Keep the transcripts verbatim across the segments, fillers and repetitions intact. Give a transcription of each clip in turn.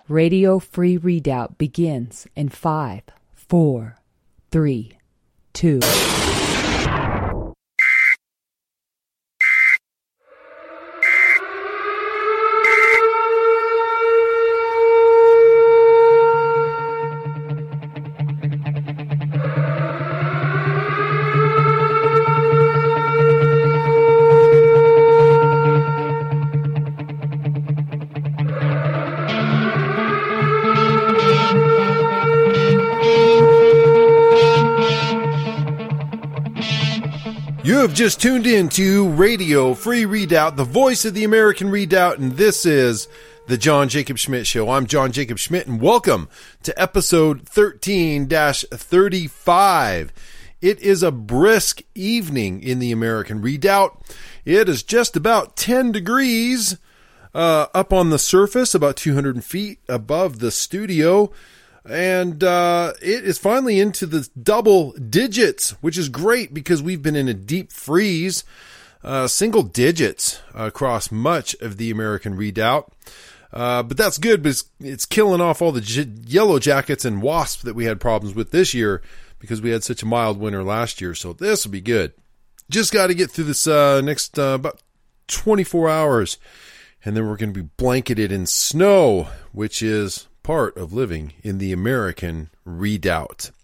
Radio Free Redoubt begins in five, four, three, two. You have just tuned in to Radio Free Redoubt, the voice of the American Redoubt, and this is the John Jacob Schmidt Show. I'm John Jacob Schmidt, and welcome to episode thirteen thirty-five. It is a brisk evening in the American Redoubt. It is just about ten degrees uh, up on the surface, about two hundred feet above the studio. And uh, it is finally into the double digits, which is great because we've been in a deep freeze, uh, single digits across much of the American Redoubt. Uh, but that's good because it's killing off all the j- yellow jackets and wasps that we had problems with this year because we had such a mild winter last year. So this will be good. Just got to get through this uh, next uh, about twenty-four hours, and then we're going to be blanketed in snow, which is part of living in the American Redoubt.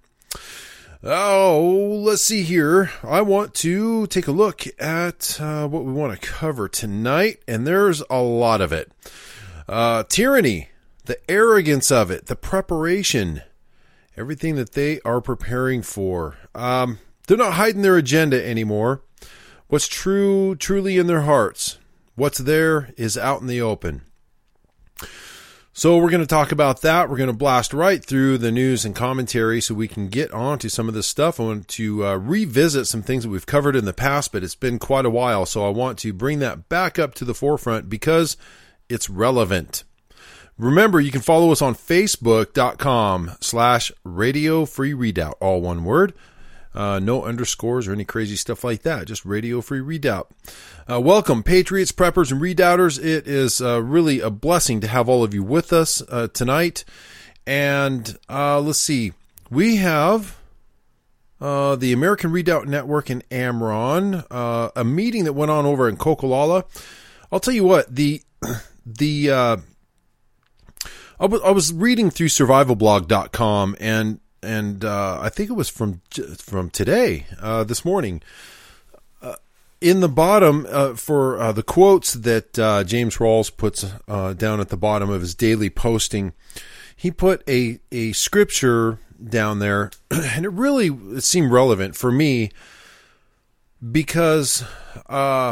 Oh, let's see here. I want to take a look at uh, what we want to cover tonight, and there's a lot of it. Uh, tyranny, the arrogance of it, the preparation, everything that they are preparing for. Um, they're not hiding their agenda anymore. What's true, truly in their hearts, what's there is out in the open. So we're going to talk about that. We're going to blast right through the news and commentary so we can get on to some of this stuff. I want to uh, revisit some things that we've covered in the past, but it's been quite a while. So I want to bring that back up to the forefront because it's relevant. Remember, you can follow us on Facebook.com slash Radio Free Redoubt, all one word. Uh, no underscores or any crazy stuff like that. Just Radio Free Redoubt. Uh, welcome, Patriots, Preppers, and Redoubters. It is uh, really a blessing to have all of you with us uh, tonight. And uh, let's see. We have uh, the American Redoubt Network in Amron, uh, a meeting that went on over in Coquilala. I'll tell you what, the the uh, I, w- I was reading through survival blog dot com, and And uh, I think it was from from today, uh, this morning. Uh, in the bottom, uh, for uh, the quotes that uh, James Rawls puts uh, down at the bottom of his daily posting, he put a, a scripture down there, and it really it seemed relevant for me because uh,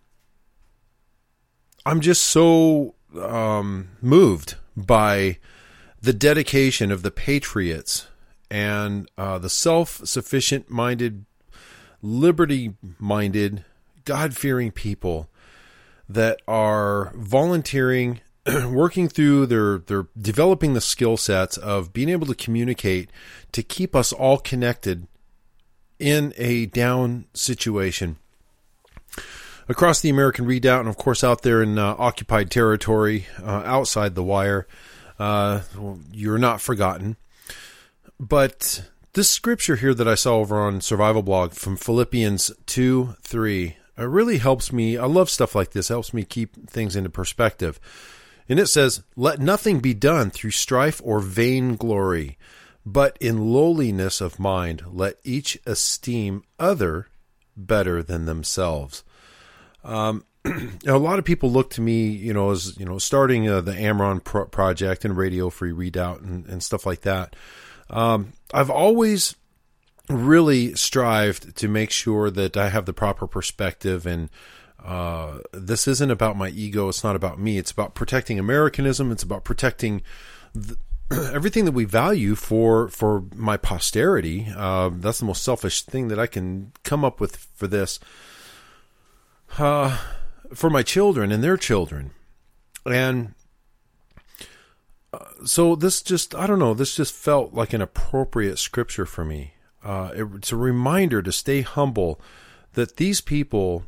I'm just so um, moved by the dedication of the Patriots and uh, the self-sufficient minded, liberty-minded, God-fearing people that are volunteering, working through their, their developing the skill sets of being able to communicate to keep us all connected in a down situation. Across the American Redoubt, and of course out there in uh, occupied territory, uh, outside the wire, uh, you're not forgotten. But this scripture here that I saw over on Survival Blog from Philippians two three, it really helps me. I love stuff like this. It helps me keep things into perspective. And it says, "Let nothing be done through strife or vain glory, but in lowliness of mind, let each esteem other better than themselves." Um, a lot of people look to me, you know, as, you know, starting uh, the Amron pro- project and Radio Free Redoubt and, and stuff like that. Um, I've always really strived to make sure that I have the proper perspective, and uh, this isn't about my ego. It's not about me. It's about protecting Americanism. It's about protecting the, everything that we value for for my posterity. Uh, that's the most selfish thing that I can come up with for this. Uh, for my children and their children. And so this just, I don't know, this just felt like an appropriate scripture for me. Uh, it, it's a reminder to stay humble, that these people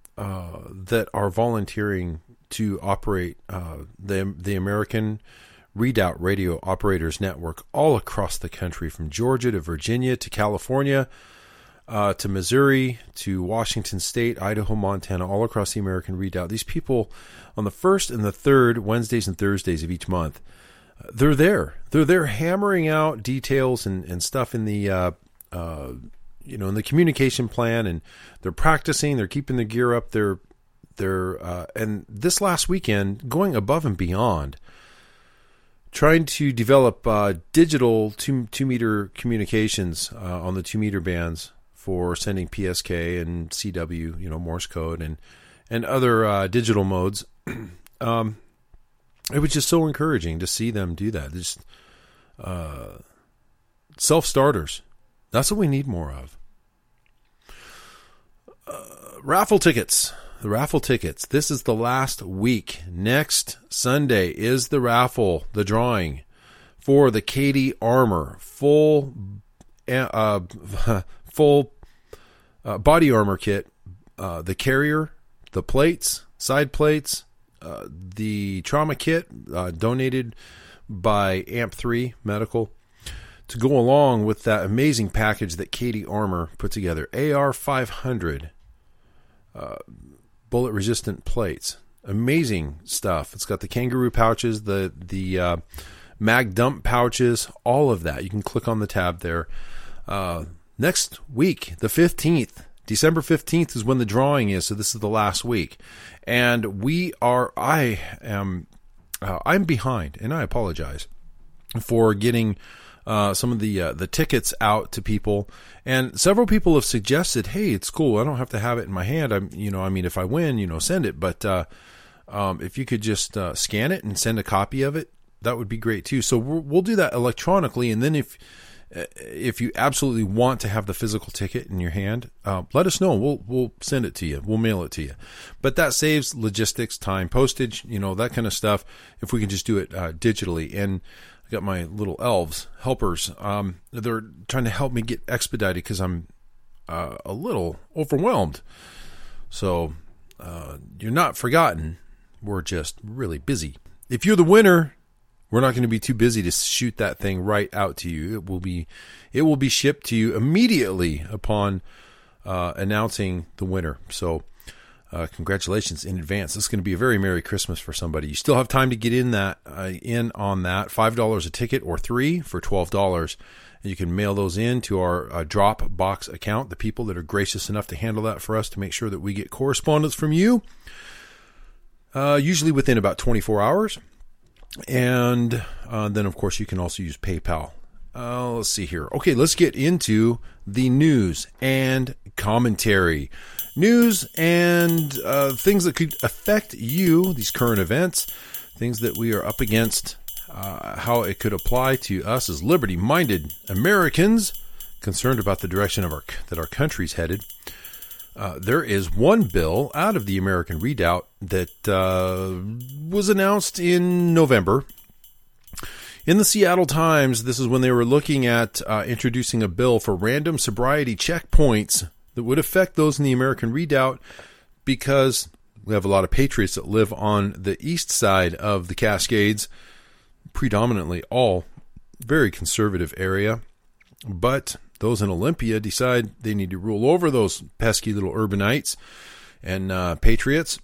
uh, that are volunteering to operate uh, the the American Redoubt Radio Operators Network all across the country, from Georgia to Virginia to California uh, to Missouri to Washington State, Idaho, Montana, all across the American Redoubt. These people on the first and the third Wednesdays and Thursdays of each month, uh, they're there. They're there hammering out details and, and stuff in the uh, uh, you know in the communication plan, and they're practicing. They're keeping their gear up. They're they're uh, and this last weekend going above and beyond, trying to develop uh, digital two two meter communications uh, on the two meter bands for sending P S K and C W, you know, Morse code and and other uh, digital modes. um, it was just so encouraging to see them do that. Just uh, self starters. That's what we need more of. Uh, raffle tickets. The raffle tickets. This is the last week. Next Sunday is the raffle, the drawing for the K D Armor full, uh, full uh, body armor kit. Uh, the carrier, the plates, side plates, uh, the trauma kit uh, donated by A M P three Medical to go along with that amazing package that K D Armor put together. A R five hundred. Uh, bullet resistant plates. Amazing stuff. It's got the kangaroo pouches, the the uh, mag dump pouches, all of that. You can click on the tab there. Uh, next week, the fifteenth, December fifteenth is when the drawing is. So this is the last week. And we are, I am, uh, I'm behind, and I apologize for getting uh, some of the uh, the tickets out to people. And several people have suggested, hey, it's cool. I don't have to have it in my hand. I'm, you know, I mean, if I win, you know, send it. But uh, um, if you could just uh, scan it and send a copy of it, that would be great too. So we'll, we'll do that electronically. And then if if you absolutely want to have the physical ticket in your hand, uh, let us know. We'll we'll send it to you. We'll mail it to you. But that saves logistics, time, postage, you know, that kind of stuff. If we can just do it uh, digitally. And I got my little elves, helpers. Um, they're trying to help me get expedited because I'm uh, a little overwhelmed. So uh, you're not forgotten. We're just really busy. If you're the winner, we're not going to be too busy to shoot that thing right out to you. It will be, it will be shipped to you immediately upon uh, announcing the winner. So Uh, congratulations in advance. This is going to be a very Merry Christmas for somebody. You still have time to get in that uh, in on that. five dollars a ticket or three for twelve dollars. And you can mail those in to our uh, Dropbox account, the people that are gracious enough to handle that for us to make sure that we get correspondence from you, uh, usually within about twenty-four hours. And uh, then, of course, you can also use PayPal. Uh, let's see here. Okay, let's get into the news and commentary. News and uh, things that could affect you, these current events, things that we are up against, uh, how it could apply to us as liberty-minded Americans concerned about the direction of our that our country's headed. Uh, there is one bill out of the American Redoubt that uh, was announced in November. In the Seattle Times, this is when they were looking at uh, introducing a bill for random sobriety checkpoints that would affect those in the American Redoubt, because we have a lot of patriots that live on the east side of the Cascades, predominantly all very conservative area. But those in Olympia decide they need to rule over those pesky little urbanites and uh, patriots.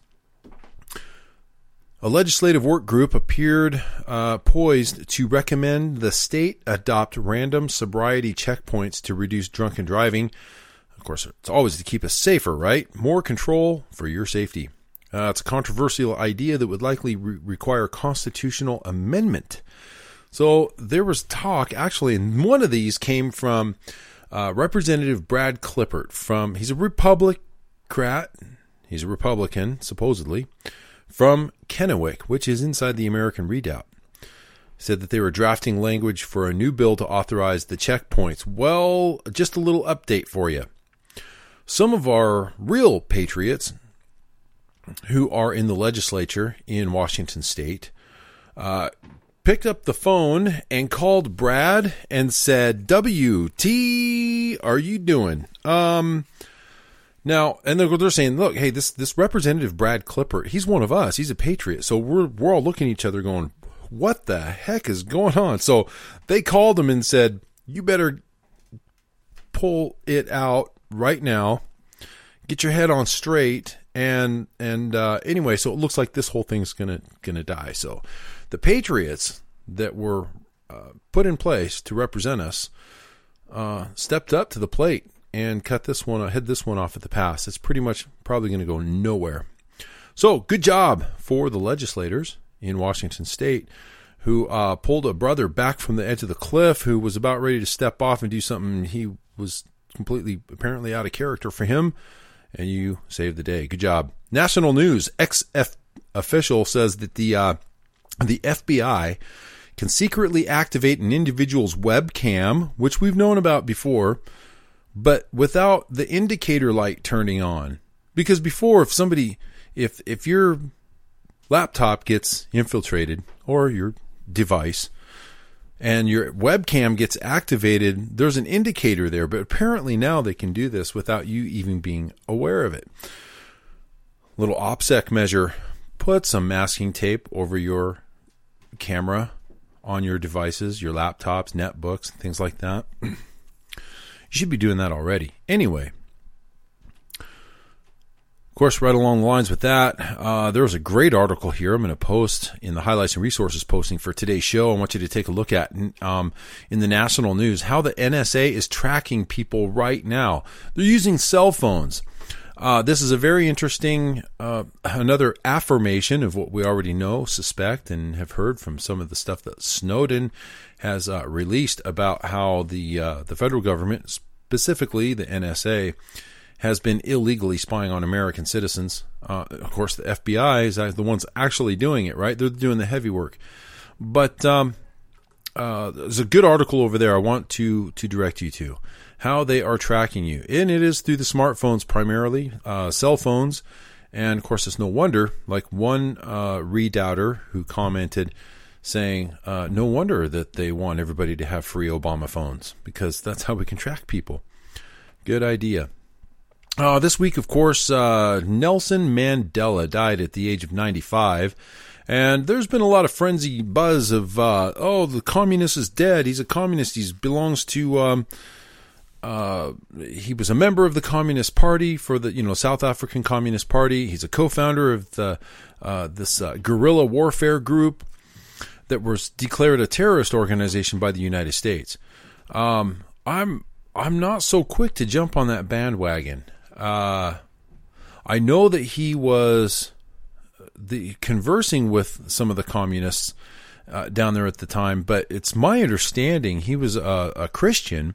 A legislative work group appeared uh, poised to recommend the state adopt random sobriety checkpoints to reduce drunken driving. Of course, it's always to keep us safer, right? More control for your safety. Uh, it's a controversial idea that would likely re- require constitutional amendment. So there was talk, actually, and one of these came from uh, Representative Brad Klippert. From he's a Republican, he's a Republican, supposedly, from Kennewick, which is inside the American Redoubt. Said that they were drafting language for a new bill to authorize the checkpoints. Well, just a little update for you. Some of our real patriots who are in the legislature in Washington State uh, picked up the phone and called Brad and said, W T, are you doing? Um, now, and they're, they're saying, look, hey, this, this Representative Brad Klippert, he's one of us. He's a patriot. So we're, we're all looking at each other going, what the heck is going on? So they called him and said, you better pull it out right now. Get your head on straight. And and uh, anyway, so it looks like this whole thing's gonna gonna die. So the Patriots that were uh, put in place to represent us uh, stepped up to the plate and cut this one, head this one off at the pass. It's pretty much probably going to go nowhere. So good job for the legislators in Washington State who uh, pulled a brother back from the edge of the cliff who was about ready to step off and do something he was completely apparently out of character for him. And you saved the day. Good job. National news. Ex-F official says that the uh, the F B I can secretly activate an individual's webcam, which we've known about before, but without the indicator light turning on. Because before, if somebody, if if your laptop gets infiltrated or your device, and your webcam gets activated, there's an indicator there. But apparently now they can do this without you even being aware of it. Little OPSEC measure. Put some masking tape over your camera on your devices, your laptops, netbooks, things like that. You should be doing that already. Anyway. Of course, right along the lines with that, uh, there was a great article here I'm going to post in the highlights and resources posting for today's show. I want you to take a look at um, in the national news how the N S A is tracking people right now. They're using cell phones. Uh, this is a very interesting, uh, another affirmation of what we already know, suspect, and have heard from some of the stuff that Snowden has uh, released about how the uh, the federal government, specifically the N S A, has been illegally spying on American citizens. Uh, of course, the F B I is the ones actually doing it, right? They're doing the heavy work. But um, uh, there's a good article over there I want to to direct you to, how they are tracking you. And it is through the smartphones primarily, uh, cell phones. And, of course, it's no wonder, like one uh, redoubter who commented saying, uh, no wonder that they want everybody to have free Obama phones, because that's how we can track people. Good idea. Uh, this week, of course, uh, Nelson Mandela died at the age of ninety-five, and there's been a lot of frenzy buzz of, uh, oh, the communist is dead. He's a communist. He belongs to, um, uh, he was a member of the Communist Party for the, you know, South African Communist Party. He's a co-founder of the, uh, this uh, guerrilla warfare group that was declared a terrorist organization by the United States. Um, I'm, I'm not so quick to jump on that bandwagon. Uh, I know that he was the conversing with some of the communists uh, down there at the time, but it's my understanding he was a, a Christian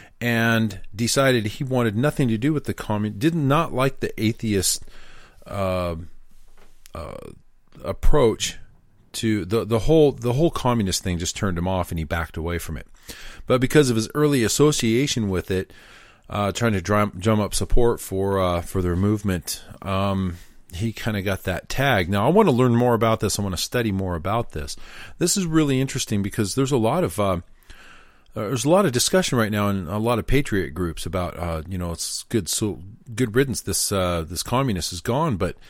and decided he wanted nothing to do with the commun. Did not like the atheist uh, uh, approach to the the whole the whole communist thing. Just turned him off, and he backed away from it. But because of his early association with it. Uh, trying to drum, drum up support for uh, for their movement, um, he kind of got that tag. Now, I want to learn more about this. I want to study more about this. This is really interesting because there's a lot of uh, there's a lot of discussion right now in a lot of patriot groups about uh, you know it's good so good riddance. This uh, this communist is gone, but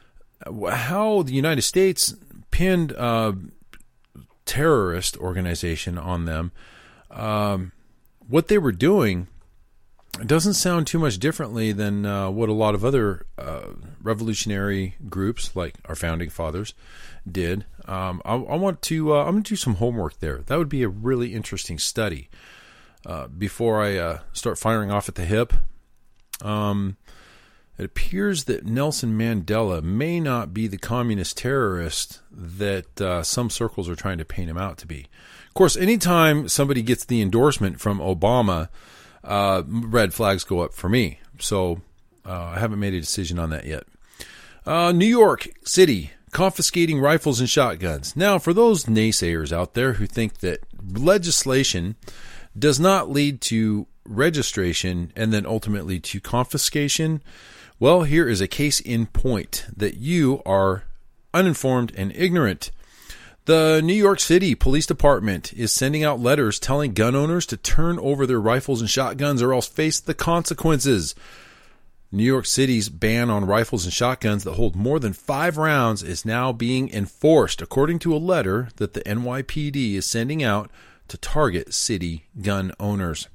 how the United States pinned a terrorist organization on them, um, what they were doing. It doesn't sound too much differently than uh, what a lot of other uh, revolutionary groups, like our founding fathers, did. Um, I, I want to. Uh, I'm going to do some homework there. That would be a really interesting study. Uh, before I uh, start firing off at the hip, um, it appears that Nelson Mandela may not be the communist terrorist that uh, some circles are trying to paint him out to be. Of course, anytime somebody gets the endorsement from Obama. Uh, red flags go up for me. So uh, I haven't made a decision on that yet. Uh, New York City, confiscating rifles and shotguns. Now, for those naysayers out there who think that legislation does not lead to registration and then ultimately to confiscation, well, here is a case in point that you are uninformed and ignorant. The New York City Police Department is sending out letters telling gun owners to turn over their rifles and shotguns or else face the consequences. New York City's ban on rifles and shotguns that hold more than five rounds is now being enforced, according to a letter that the N Y P D is sending out to target city gun owners.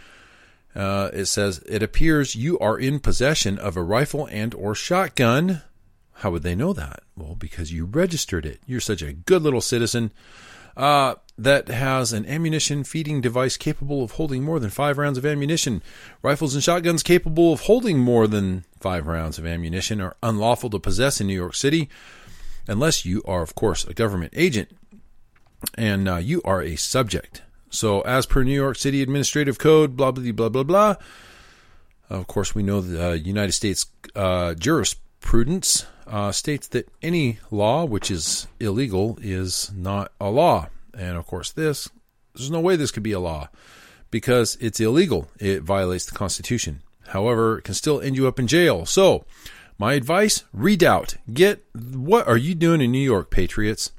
Uh, it says, it appears you are in possession of a rifle and or shotgun. How would they know that? Well, because you registered it. You're such a good little citizen. Uh, that has an ammunition feeding device capable of holding more than five rounds of ammunition. Rifles and shotguns capable of holding more than five rounds of ammunition are unlawful to possess in New York City, unless you are, of course, a government agent and uh, you are a subject. So as per New York City Administrative Code, blah, blah, blah, blah, blah. Of course, we know the uh, United States uh, jurisprudence uh, states that any law which is illegal is not a law. And of course, this, there's no way this could be a law because it's illegal. It violates the Constitution. However, it can still end you up in jail. So my advice, Redoubt. Get, what are you doing in New York, Patriots?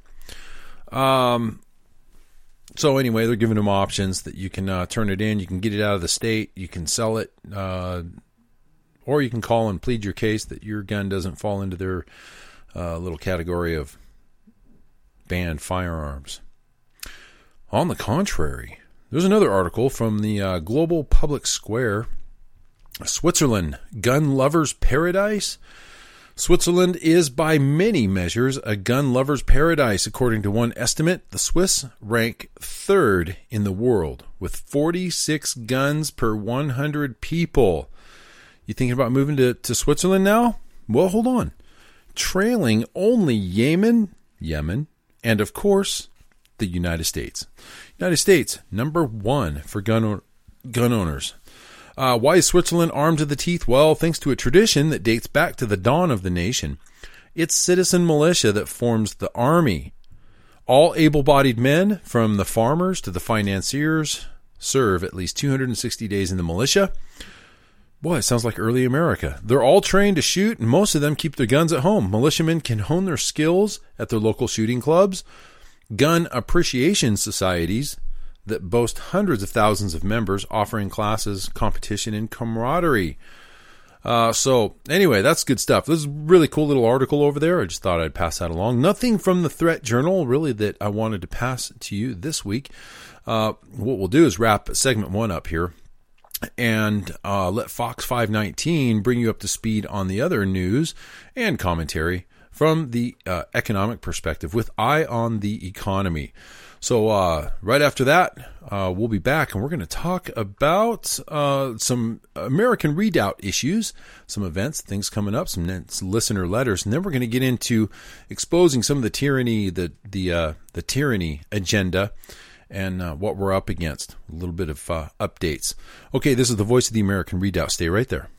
Um, so anyway, they're giving them options that you can uh, turn it in. You can get it out of the state. You can sell it. Uh, or you can call and plead your case that your gun doesn't fall into their uh, little category of banned firearms. On the contrary, there's another article from the uh, Global Public Square. Switzerland, gun lovers' paradise. Switzerland is by many measures a gun lover's paradise. According to one estimate, the Swiss rank third in the world with forty-six guns per one hundred people. You thinking about moving to, to Switzerland now? Well, hold on. Trailing only Yemen, Yemen, and of course, the United States. United States, number one for gun, gun owners. Uh, why is Switzerland armed to the teeth? Well, thanks to a tradition that dates back to the dawn of the nation. It's citizen militia that forms the army. All able-bodied men, from the farmers to the financiers, serve at least two hundred sixty days in the militia. Boy, it sounds like early America. They're all trained to shoot, and most of them keep their guns at home. Militiamen can hone their skills at their local shooting clubs, gun appreciation societies that boast hundreds of thousands of members, offering classes, competition, and camaraderie. Uh, so, anyway, that's good stuff. This is a really cool little article over there. I just thought I'd pass that along. Nothing from the Threat Journal, really, that I wanted to pass to you this week. Uh, what we'll do is wrap segment one up here and uh, let Fox five nineteen bring you up to speed on the other news and commentary from the uh, economic perspective with Eye on the Economy. So uh, right after that, uh, we'll be back, and we're going to talk about uh, some American Redoubt issues, some events, things coming up, some listener letters, and then we're going to get into exposing some of the tyranny, the the uh, the tyranny agenda, and uh, what we're up against. A little bit of uh, updates. Okay, this is the voice of the American Redoubt. Stay right there.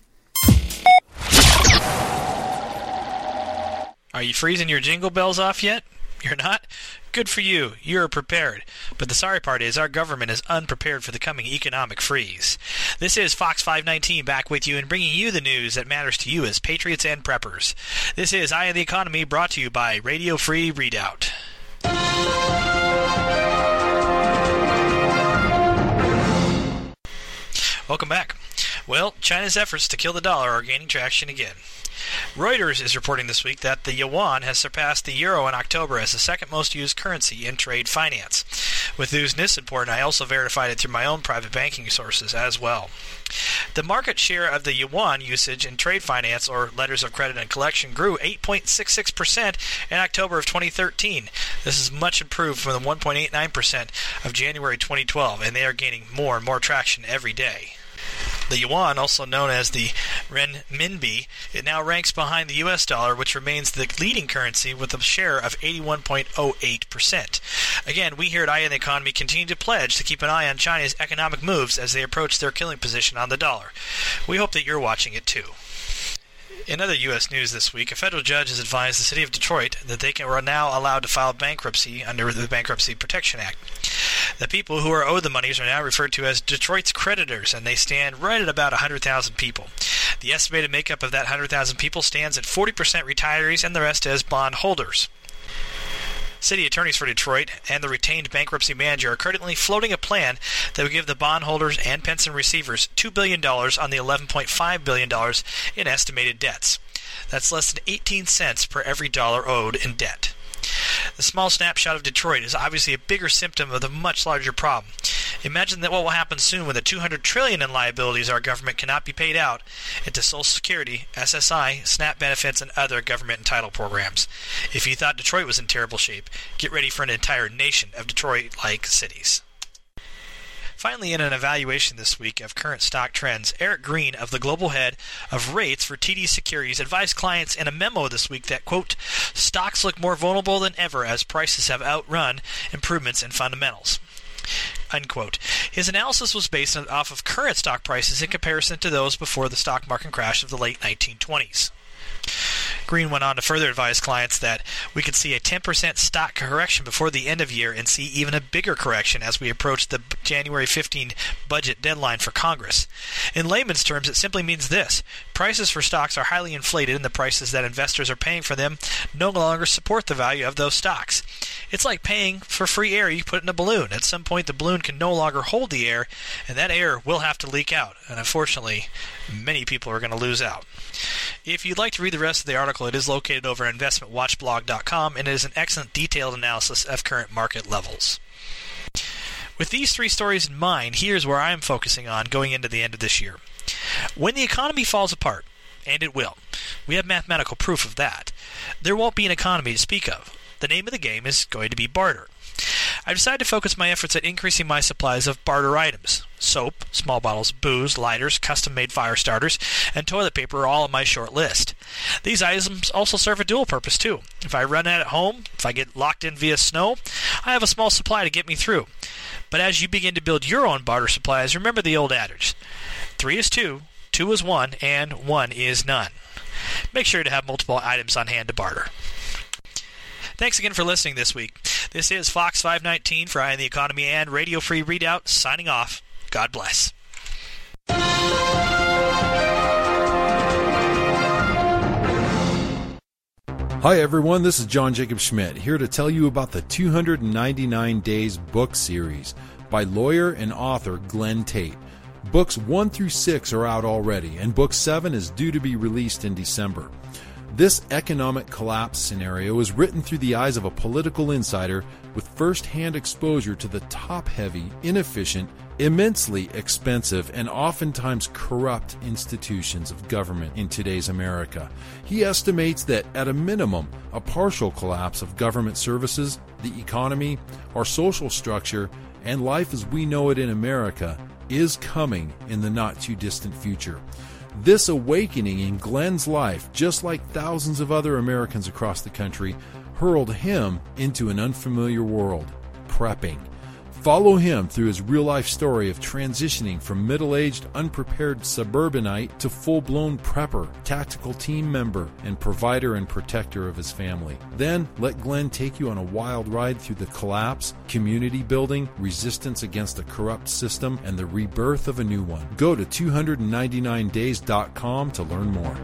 Are you freezing your jingle bells off yet? You're not? Good for you. You're prepared. But the sorry part is our government is unprepared for the coming economic freeze. This is Fox five nineteen back with you and bringing you the news that matters to you as patriots and preppers. This is Eye on the Economy, brought to you by Radio Free Redoubt. Welcome back. Well, China's efforts to kill the dollar are gaining traction again. Reuters is reporting this week that the yuan has surpassed the euro in October as the second most used currency in trade finance. With news this important, I also verified it through my own private banking sources as well. The market share of the yuan usage in trade finance, or letters of credit and collection, grew eight point six six percent in October of twenty thirteen. This is much improved from the one point eight nine percent of January twenty twelve, and they are gaining more and more traction every day. The yuan, also known as the renminbi, it now ranks behind the U S dollar, which remains the leading currency with a share of eighty-one point zero eight percent. Again, we here at Eye on the Economy continue to pledge to keep an eye on China's economic moves as they approach their killing position on the dollar. We hope that you're watching it too. In other U S news this week, a federal judge has advised the city of Detroit that they can, are now allowed to file bankruptcy under the Bankruptcy Protection Act. The people who are owed the monies are now referred to as Detroit's creditors, and they stand right at about one hundred thousand people. The estimated makeup of that one hundred thousand people stands at forty percent retirees and the rest as bond holders. City attorneys for Detroit and the retained bankruptcy manager are currently floating a plan that would give the bondholders and pension receivers two billion dollars on the eleven point five billion dollars in estimated debts. That's less than eighteen cents per every dollar owed in debt. The small snapshot of Detroit is obviously a bigger symptom of the much larger problem. Imagine that what will happen soon when the two hundred trillion dollars in liabilities our government cannot be paid out into Social Security, S S I, SNAP benefits, and other government entitled programs. If you thought Detroit was in terrible shape, get ready for an entire nation of Detroit-like cities. Finally, in an evaluation this week of current stock trends, Eric Green of the global head of rates for T D Securities advised clients in a memo this week that, quote, stocks look more vulnerable than ever as prices have outrun improvements in fundamentals, unquote. His analysis was based on, off of current stock prices in comparison to those before the stock market crash of the late nineteen twenties. Green went on to further advise clients that we could see a ten percent stock correction before the end of year and see even a bigger correction as we approach the January fifteenth budget deadline for Congress. In layman's terms, it simply means this. Prices for stocks are highly inflated and the prices that investors are paying for them no longer support the value of those stocks. It's like paying for free air you put in a balloon. At some point, the balloon can no longer hold the air, and that air will have to leak out. And unfortunately, many people are going to lose out. If you'd like to read the rest of the article, it is located over at investment watch blog dot com, and it is an excellent detailed analysis of current market levels. With these three stories in mind, here's where I am focusing on going into the end of this year. When the economy falls apart, and it will, we have mathematical proof of that, there won't be an economy to speak of. The name of the game is going to be barter. I've decided to focus my efforts at increasing my supplies of barter items. Soap, small bottles of booze, lighters, custom-made fire starters, and toilet paper are all on my short list. These items also serve a dual purpose, too. If I run out at home, if I get locked in via snow, I have a small supply to get me through. But as you begin to build your own barter supplies, remember the old adage. Three is two, two is one, and one is none. Make sure to have multiple items on hand to barter. Thanks again for listening this week. This is Fox five nineteen for Eye on the Economy and Radio Free Readout, signing off. God bless. Hi everyone, this is John Jacob Schmidt, here to tell you about the two hundred ninety-nine Days book series by lawyer and author Glenn Tate. Books one through six are out already, and book seven is due to be released in December. This economic collapse scenario is written through the eyes of a political insider with first-hand exposure to the top-heavy, inefficient, immensely expensive, and oftentimes corrupt institutions of government in today's America. He estimates that, at a minimum, a partial collapse of government services, the economy, our social structure, and life as we know it in America is coming in the not-too-distant future. This awakening in Glenn's life, just like thousands of other Americans across the country, hurled him into an unfamiliar world, prepping. Follow him through his real-life story of transitioning from middle-aged, unprepared suburbanite to full-blown prepper, tactical team member, and provider and protector of his family. Then, let Glenn take you on a wild ride through the collapse, community building, resistance against a corrupt system, and the rebirth of a new one. Go to two ninety-nine days dot com to learn more.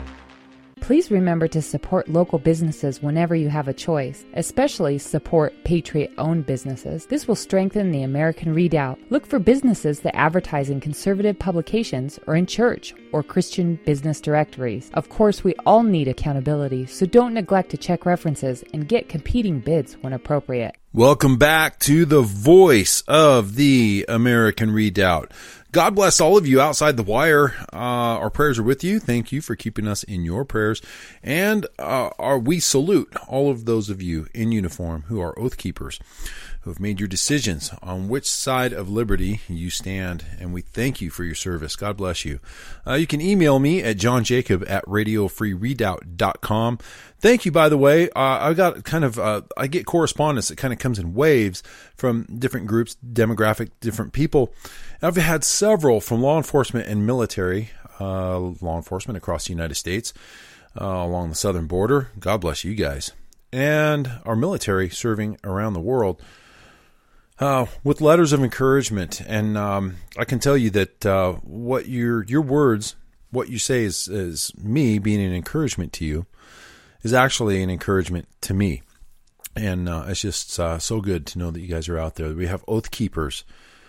Please remember to support local businesses whenever you have a choice, especially support Patriot-owned businesses. This will strengthen the American Redoubt. Look for businesses that advertise in conservative publications or in church or Christian business directories. Of course, we all need accountability, so don't neglect to check references and get competing bids when appropriate. Welcome back to the voice of the American Redoubt. God bless all of you outside the wire. Uh, our prayers are with you. Thank you for keeping us in your prayers. And uh, our, we salute all of those of you in uniform who are oath keepers, who have made your decisions on which side of liberty you stand. And we thank you for your service. God bless you. Uh, you can email me at johnjacob at radio free redoubt dot com. Thank you, by the way. Uh, I got kind of, uh, I get correspondence that kind of comes in waves from different groups, demographic, different people. I've had several from law enforcement and military, uh, law enforcement across the United States, uh, along the southern border. God bless you guys. And our military serving around the world, uh, with letters of encouragement. And, um, I can tell you that, uh, what your, your words, what you say is, is me being an encouragement to you, is actually an encouragement to me. And uh, it's just uh, so good to know that you guys are out there. We have Oath Keepers,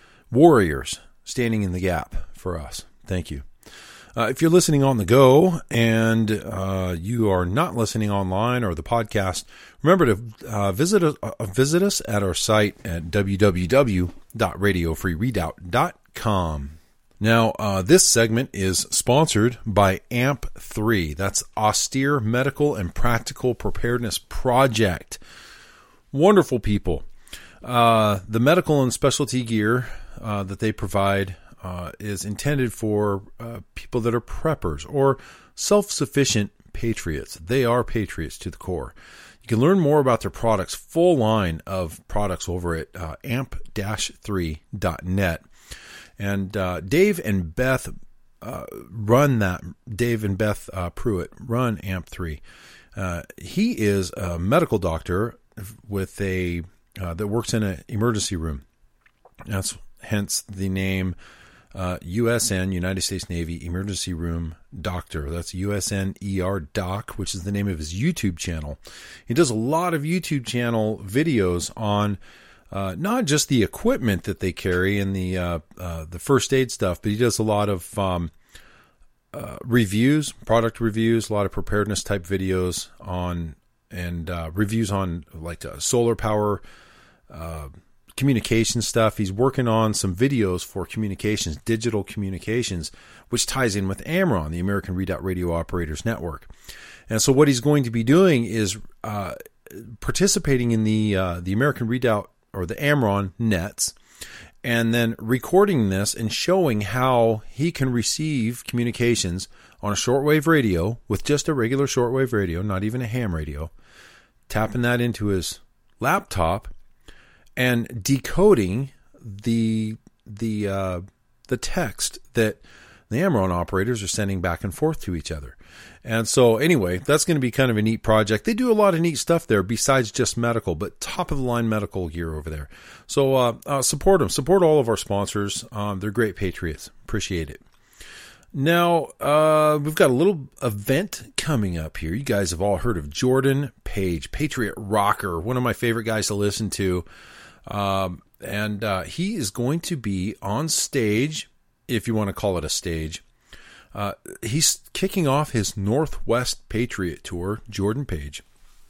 warriors standing in the gap for us. Thank you. Uh, if you're listening on the go and uh, you are not listening online or the podcast, remember to uh, visit, uh, visit us at our site at w w w dot radio free readout dot com. Now, uh, this segment is sponsored by A M P three. That's Austere Medical and Practical Preparedness Project. Wonderful people. Uh, the medical and specialty gear uh, that they provide uh, is intended for uh, people that are preppers or self-sufficient patriots. They are patriots to the core. You can learn more about their products, full line of products over at uh, amp dash three dot net. And uh, Dave and Beth uh, run that. Dave and Beth uh, Pruitt run A M P three. Uh, he is a medical doctor with a uh, that works in an emergency room. That's hence the name uh, U S N, United States Navy Emergency Room Doctor. That's U S N E R Doc, which is the name of his YouTube channel. He does a lot of YouTube channel videos on Uh, not just the equipment that they carry and the uh, uh, the first aid stuff, but he does a lot of um, uh, reviews, product reviews, a lot of preparedness type videos on and uh, reviews on like uh, solar power, uh, communication stuff. He's working on some videos for communications, digital communications, which ties in with AMRON, the American Readout Radio Operators Network. And so what he's going to be doing is uh, participating in the uh, the American Readout or the AMRON nets, and then recording this and showing how he can receive communications on a shortwave radio with just a regular shortwave radio, not even a ham radio, tapping that into his laptop and decoding the the uh, the text that the AMRON operators are sending back and forth to each other. And so anyway, that's going to be kind of a neat project. They do a lot of neat stuff there besides just medical, but top of the line medical gear over there. So uh, uh, support them. Support all of our sponsors. Um, they're great patriots. Appreciate it. Now, uh, we've got a little event coming up here. You guys have all heard of Jordan Page, Patriot Rocker, one of my favorite guys to listen to. Um, and uh, he is going to be on stage, if you want to call it a stage. Uh, he's kicking off his Northwest Patriot Tour, Jordan Page.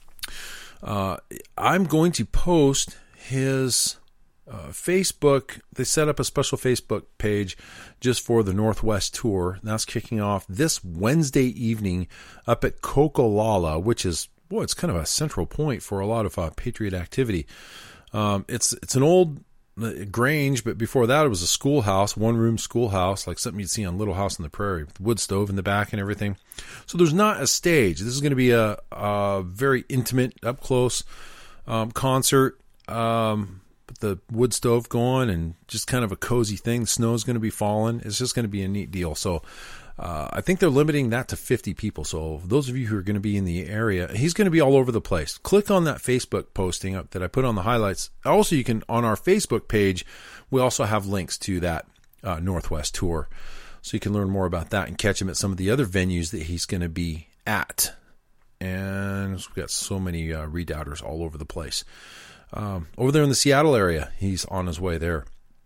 Uh, I'm going to post his uh, Facebook. They set up a special Facebook page just for the Northwest Tour. That's kicking off this Wednesday evening up at Cocolala, which is, boy, it's kind of a central point for a lot of uh, Patriot activity. Um, it's it's an old Grange, but before that it was a schoolhouse, one-room schoolhouse, like something you'd see on Little House on the Prairie, with wood stove in the back and everything. So there's not a stage. This is going to be a, a very intimate, up-close um, concert, um, with the wood stove going and just kind of a cozy thing. The snow's going to be falling. It's just going to be a neat deal. So uh, I think they're limiting that to fifty people. So those of you who are going to be in the area, he's going to be all over the place. Click on that Facebook posting up that I put on the highlights. Also, you can, on our Facebook page, we also have links to that uh, Northwest Tour. So you can learn more about that and catch him at some of the other venues that he's going to be at. And we've got so many uh, redoubters all over the place. Um, over there in the Seattle area, he's on his way there.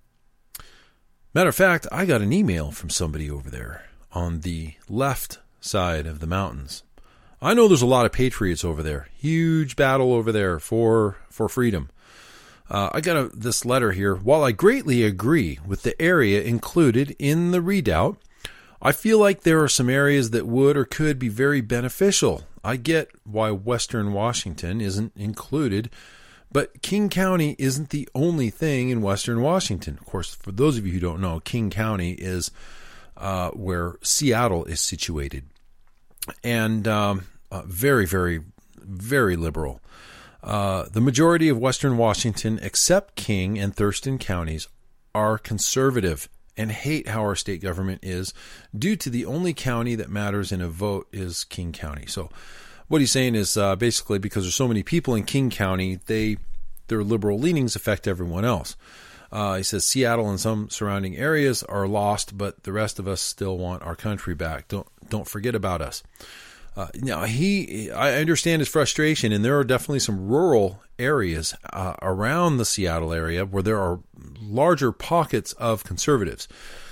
Matter of fact, I got an email from somebody over there on the left side of the mountains. I know there's a lot of patriots over there. Huge battle over there for for freedom. Uh, I got a, this letter here. While I greatly agree with the area included in the redoubt, I feel like there are some areas that would or could be very beneficial. I get why Western Washington isn't included, but King County isn't the only thing in Western Washington. Of course, for those of you who don't know, King County is Uh, where Seattle is situated, and um, uh, very, very, very liberal. Uh, the majority of Western Washington, except King and Thurston counties, are conservative and hate how our state government is, due to the only county that matters in a vote is King County. So what he's saying is uh, basically because there's so many people in King County, they their liberal leanings affect everyone else. Uh, he says Seattle and some surrounding areas are lost, but the rest of us still want our country back. Don't don't forget about us. Uh, now, he, I understand his frustration, and there are definitely some rural areas uh, around the Seattle area where there are larger pockets of conservatives.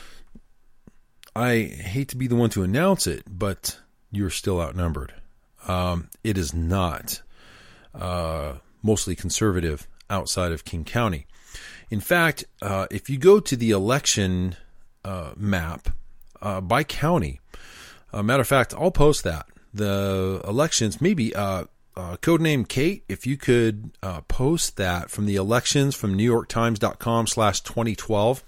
I hate to be the one to announce it, but you're still outnumbered. Um, it is not uh, mostly conservative outside of King County. In fact, uh, if you go to the election uh, map uh, by county, uh, matter of fact, I'll post that. The elections, maybe uh, uh, codename Kate, if you could uh, post that from the elections from New York Times dot com slash twenty twelve.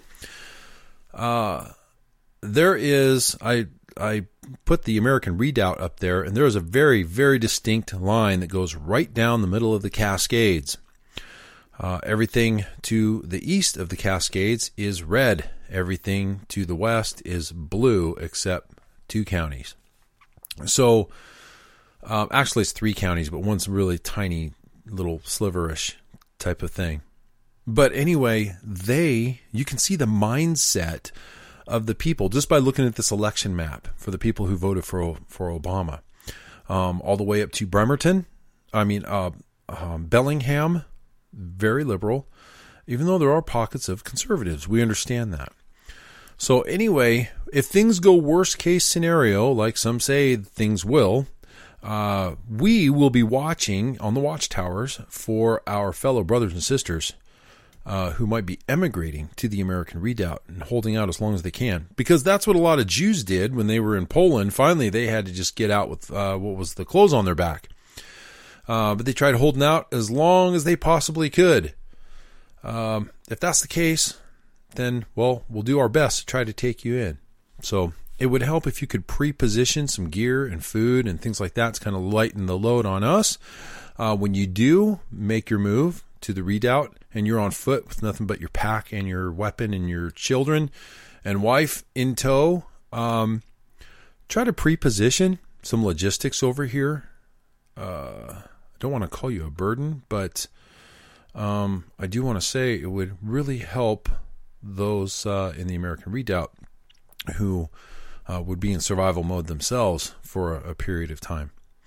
Uh, there is, I I put the American Redoubt up there, and there is a very, very distinct line that goes right down the middle of the Cascades. Uh, everything to the east of the Cascades is red. Everything to the west is blue, except two counties. So, um, actually it's three counties, but one's really tiny little sliverish type of thing. But anyway, they, you can see the mindset of the people just by looking at this election map for the people who voted for, for Obama. Um, all the way up to Bremerton, I mean, uh, um, Bellingham, very liberal, even though there are pockets of conservatives. We understand that. So anyway, if things go worst case scenario, like some say things will, uh, we will be watching on the watchtowers for our fellow brothers and sisters uh, who might be emigrating to the American Redoubt and holding out as long as they can. Because that's what a lot of Jews did when they were in Poland. Finally, they had to just get out with uh, what was the clothes on their back. Uh, but they tried holding out as long as they possibly could. Um, if that's the case, then, well, we'll do our best to try to take you in. So it would help if you could pre-position some gear and food and things like that to kind of lighten the load on us. Uh, when you do make your move to the Redoubt and you're on foot with nothing but your pack and your weapon and your children and wife in tow, um, try to pre-position some logistics over here. Uh, I don't want to call you a burden, but um, I do want to say it would really help those uh, in the American Redoubt who uh, would be in survival mode themselves for a, a period of time.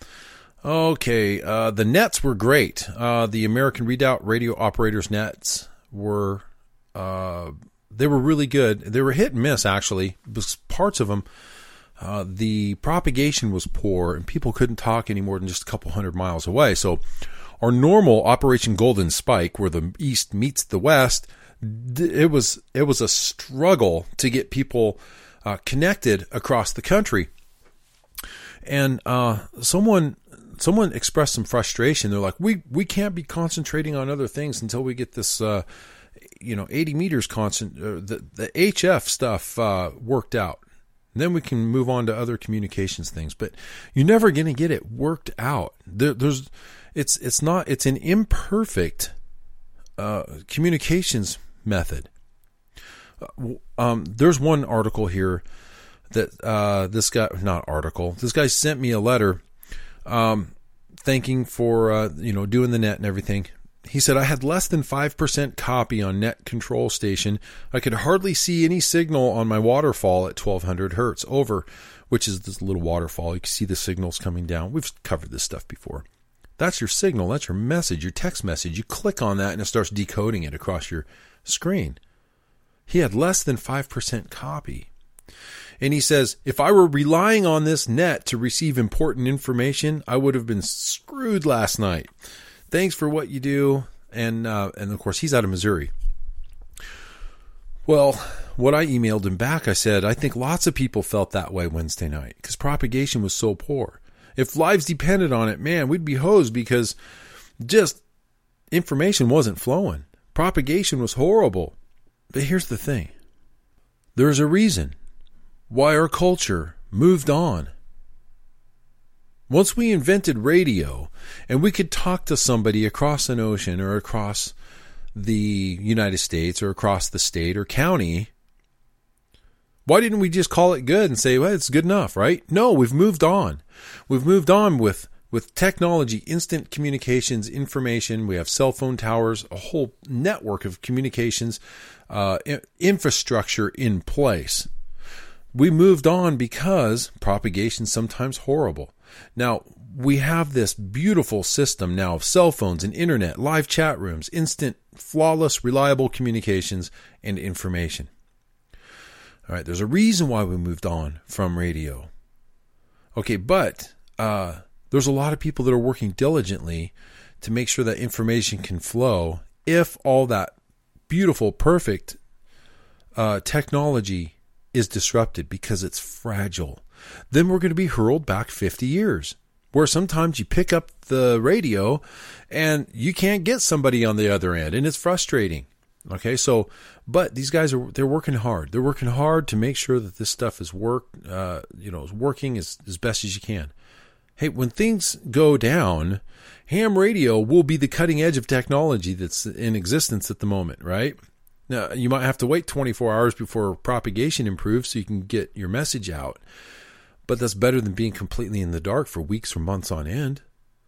Okay, uh, the nets were great. Uh, the American Redoubt radio operators nets were uh, they were really good. They were hit and miss, actually. Parts of them, uh, the propagation was poor, and people couldn't talk any more than just a couple hundred miles away. So our normal Operation Golden Spike, where the east meets the west, it was it was a struggle to get people uh, connected across the country. And uh, someone someone expressed some frustration. They're like, we we can't be concentrating on other things until we get this, uh, you know, eighty meters constant, uh, the the H F stuff uh, worked out. And then we can move on to other communications things. But you're never going to get it worked out. There, there's it's it's not it's an imperfect uh, communications method. Um, there's one article here that uh, this guy, not article, this guy sent me a letter um, thanking for, uh, you know, doing the net and everything. He said, I had less than five percent copy on net control station. I could hardly see any signal on my waterfall at twelve hundred hertz over, which is this little waterfall. You can see the signals coming down. We've covered this stuff before. That's your signal. That's your message, your text message. You click on that and it starts decoding it across your screen. He had less than five percent copy. And he says, if I were relying on this net to receive important information, I would have been screwed last night. Thanks for what you do. And, uh, and of course, he's out of Missouri. Well, what I emailed him back, I said, I think lots of people felt that way Wednesday night because propagation was so poor. If lives depended on it, man, we'd be hosed because just information wasn't flowing. Propagation was horrible. But here's the thing. There's a reason why our culture moved on. Once we invented radio and we could talk to somebody across an ocean or across the United States or across the state or county, why didn't we just call it good and say, well, it's good enough, right? No, we've moved on. We've moved on with, with technology, instant communications, information. We have cell phone towers, a whole network of communications, uh, infrastructure in place. We moved on because propagation is sometimes horrible. Now, we have this beautiful system now of cell phones and internet, live chat rooms, instant, flawless, reliable communications and information. All right, there's a reason why we moved on from radio. Okay, but uh, there's a lot of people that are working diligently to make sure that information can flow if all that beautiful, perfect uh, technology is disrupted because it's fragile. Then we're going to be hurled back fifty years, where sometimes you pick up the radio and you can't get somebody on the other end, and it's frustrating. Okay, so, but these guys are, they're working hard. They're working hard to make sure that this stuff is work, uh, you know, is working as, as best as you can. Hey, when things go down, ham radio will be the cutting edge of technology that's in existence at the moment, right? Now, you might have to wait twenty-four hours before propagation improves so you can get your message out. But that's better than being completely in the dark for weeks or months on end.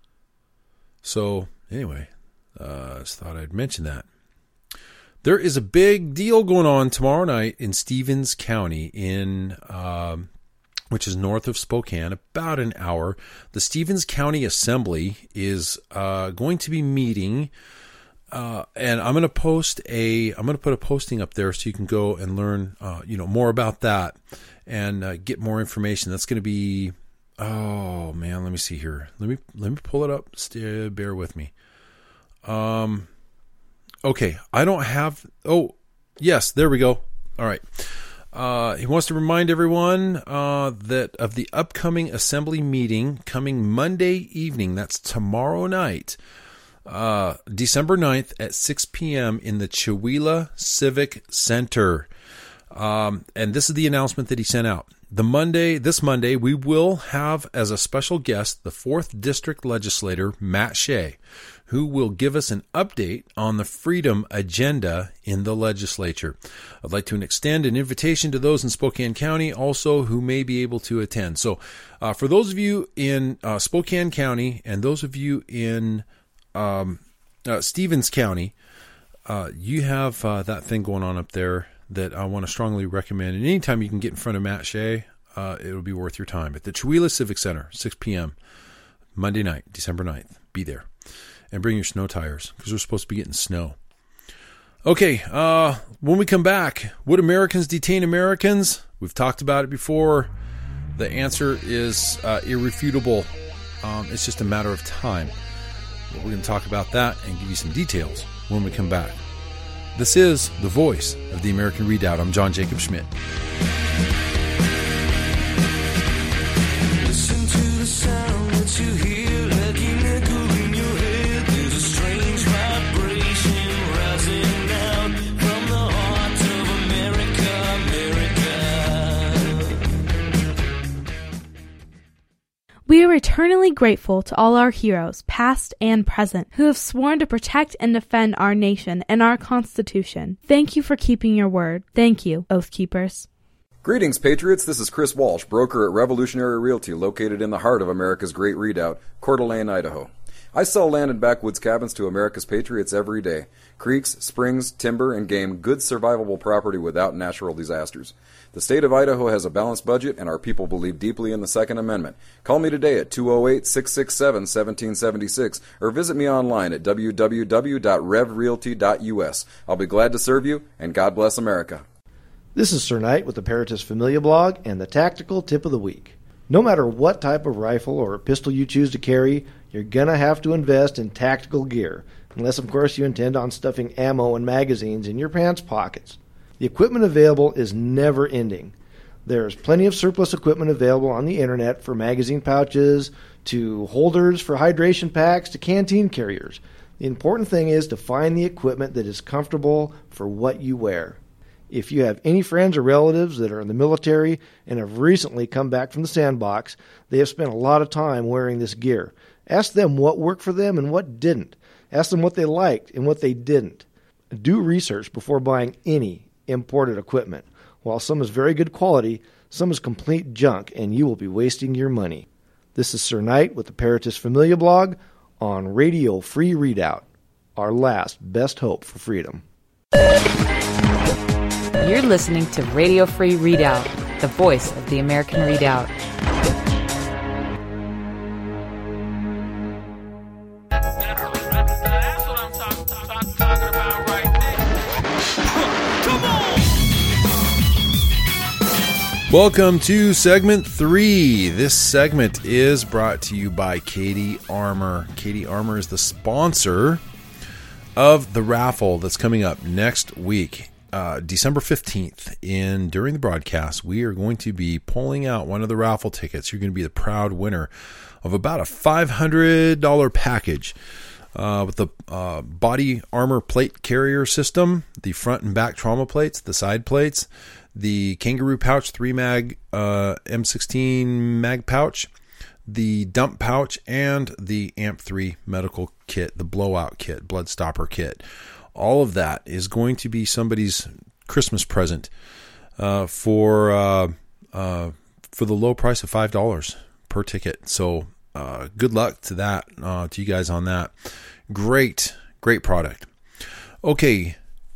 So, anyway, uh, I just thought I'd mention that. There is a big deal going on tomorrow night in Stevens County, in um, which is north of Spokane, about an hour. The Stevens County Assembly is uh, going to be meeting, uh, and I'm going to post a. I'm going to put a posting up there so you can go and learn, uh, you know, more about that and uh, get more information. That's going to be. Oh man, let me see here. Let me let me pull it up. Stay, bear with me. Um. Okay, I don't have... Oh, yes, there we go. All right. Uh, he wants to remind everyone uh, that of the upcoming assembly meeting coming Monday evening. That's tomorrow night, uh, December ninth at six p.m. in the Chewelah Civic Center. Um, and this is the announcement that he sent out. The Monday, this Monday, we will have as a special guest the fourth District Legislator, Matt Shea, who will give us an update on the freedom agenda in the legislature. I'd like to extend an invitation to those in Spokane County also who may be able to attend. So uh, for those of you in uh, Spokane County and those of you in um, uh, Stevens County, uh, you have uh, that thing going on up there that I want to strongly recommend. And anytime you can get in front of Matt Shea, uh, it'll be worth your time. At the Chewelah Civic Center, six p.m., Monday night, December ninth. Be there. And bring your snow tires, because we're supposed to be getting snow. Okay, uh, when we come back, would Americans detain Americans? We've talked about it before. The answer is uh, irrefutable. Um, it's just a matter of time. But we're going to talk about that and give you some details when we come back. This is the voice of the American Redoubt. I'm John Jacob Schmidt. Listen to the sound that you hear, like an echo in your head. There's a strange vibration rising out from the heart of America, America. We are eternally grateful to all our heroes, past and present, who have sworn to protect and defend our nation and our Constitution. Thank you for keeping your word. Thank you, Oath Keepers. Greetings, Patriots. This is Chris Walsh, broker at Revolutionary Realty, located in the heart of America's Great Redoubt, Coeur d'Alene, Idaho. I sell land and backwoods cabins to America's Patriots every day. Creeks, springs, timber, and game, good survivable property without natural disasters. The state of Idaho has a balanced budget, and our people believe deeply in the Second Amendment. Call me today at two oh eight, six six seven, one seven seven six or visit me online at w w w dot rev realty dot u s. I'll be glad to serve you, and God bless America. This is Sir Knight with the Paratus Familia blog and the Tactical Tip of the Week. No matter what type of rifle or pistol you choose to carry, you're going to have to invest in tactical gear, unless of course you intend on stuffing ammo and magazines in your pants pockets. The equipment available is never ending. There's plenty of surplus equipment available on the internet, for magazine pouches, to holders for hydration packs, to canteen carriers. The important thing is to find the equipment that is comfortable for what you wear. If you have any friends or relatives that are in the military and have recently come back from the sandbox, they have spent a lot of time wearing this gear. Ask them what worked for them and what didn't. Ask them what they liked and what they didn't. Do research before buying any imported equipment. While some is very good quality, some is complete junk, and you will be wasting your money. This is Sir Knight with the Paratus Familia blog on Radio Free Redoubt, our last best hope for freedom. You're listening to Radio Free Redoubt, the voice of the American Redoubt. Welcome to segment three. This segment is brought to you by Katie Armour. Katie Armour is the sponsor of the raffle that's coming up next week, uh, December fifteenth. In during the broadcast, we are going to be pulling out one of the raffle tickets. You're going to be the proud winner of about a five hundred dollars package uh, with the uh, body armor plate carrier system, the front and back trauma plates, the side plates, the Kangaroo pouch three mag uh, M sixteen mag pouch, the dump pouch, and the A M P three medical kit, the blowout kit, blood stopper kit. All of that is going to be somebody's Christmas present uh, for uh, uh, for the low price of five dollars per ticket. So uh, good luck to that, uh, to you guys on that. Great, great product. Okay.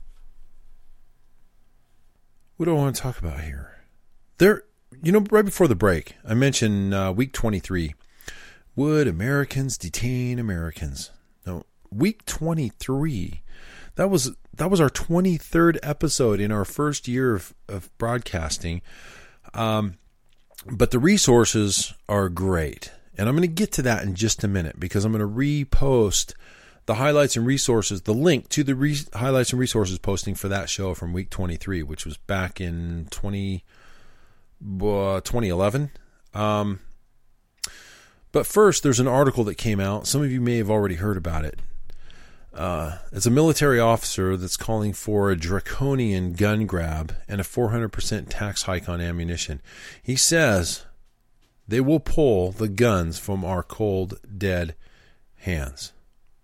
What do I want to talk about here? There, you know, right before the break, I mentioned uh, week twenty-three. Would Americans detain Americans? No, week twenty-three. That was that was our twenty-third episode in our first year of, of broadcasting. Um, but the resources are great, and I'm going to get to that in just a minute because I'm going to repost the highlights and resources, the link to the re- highlights and resources posting for that show from week twenty-three, which was back in twenty, uh, twenty eleven. Um, but first, there's an article that came out. Some of you may have already heard about it. Uh, it's a military officer that's calling for a draconian gun grab and a four hundred percent tax hike on ammunition. He says they will pull the guns from our cold, dead hands.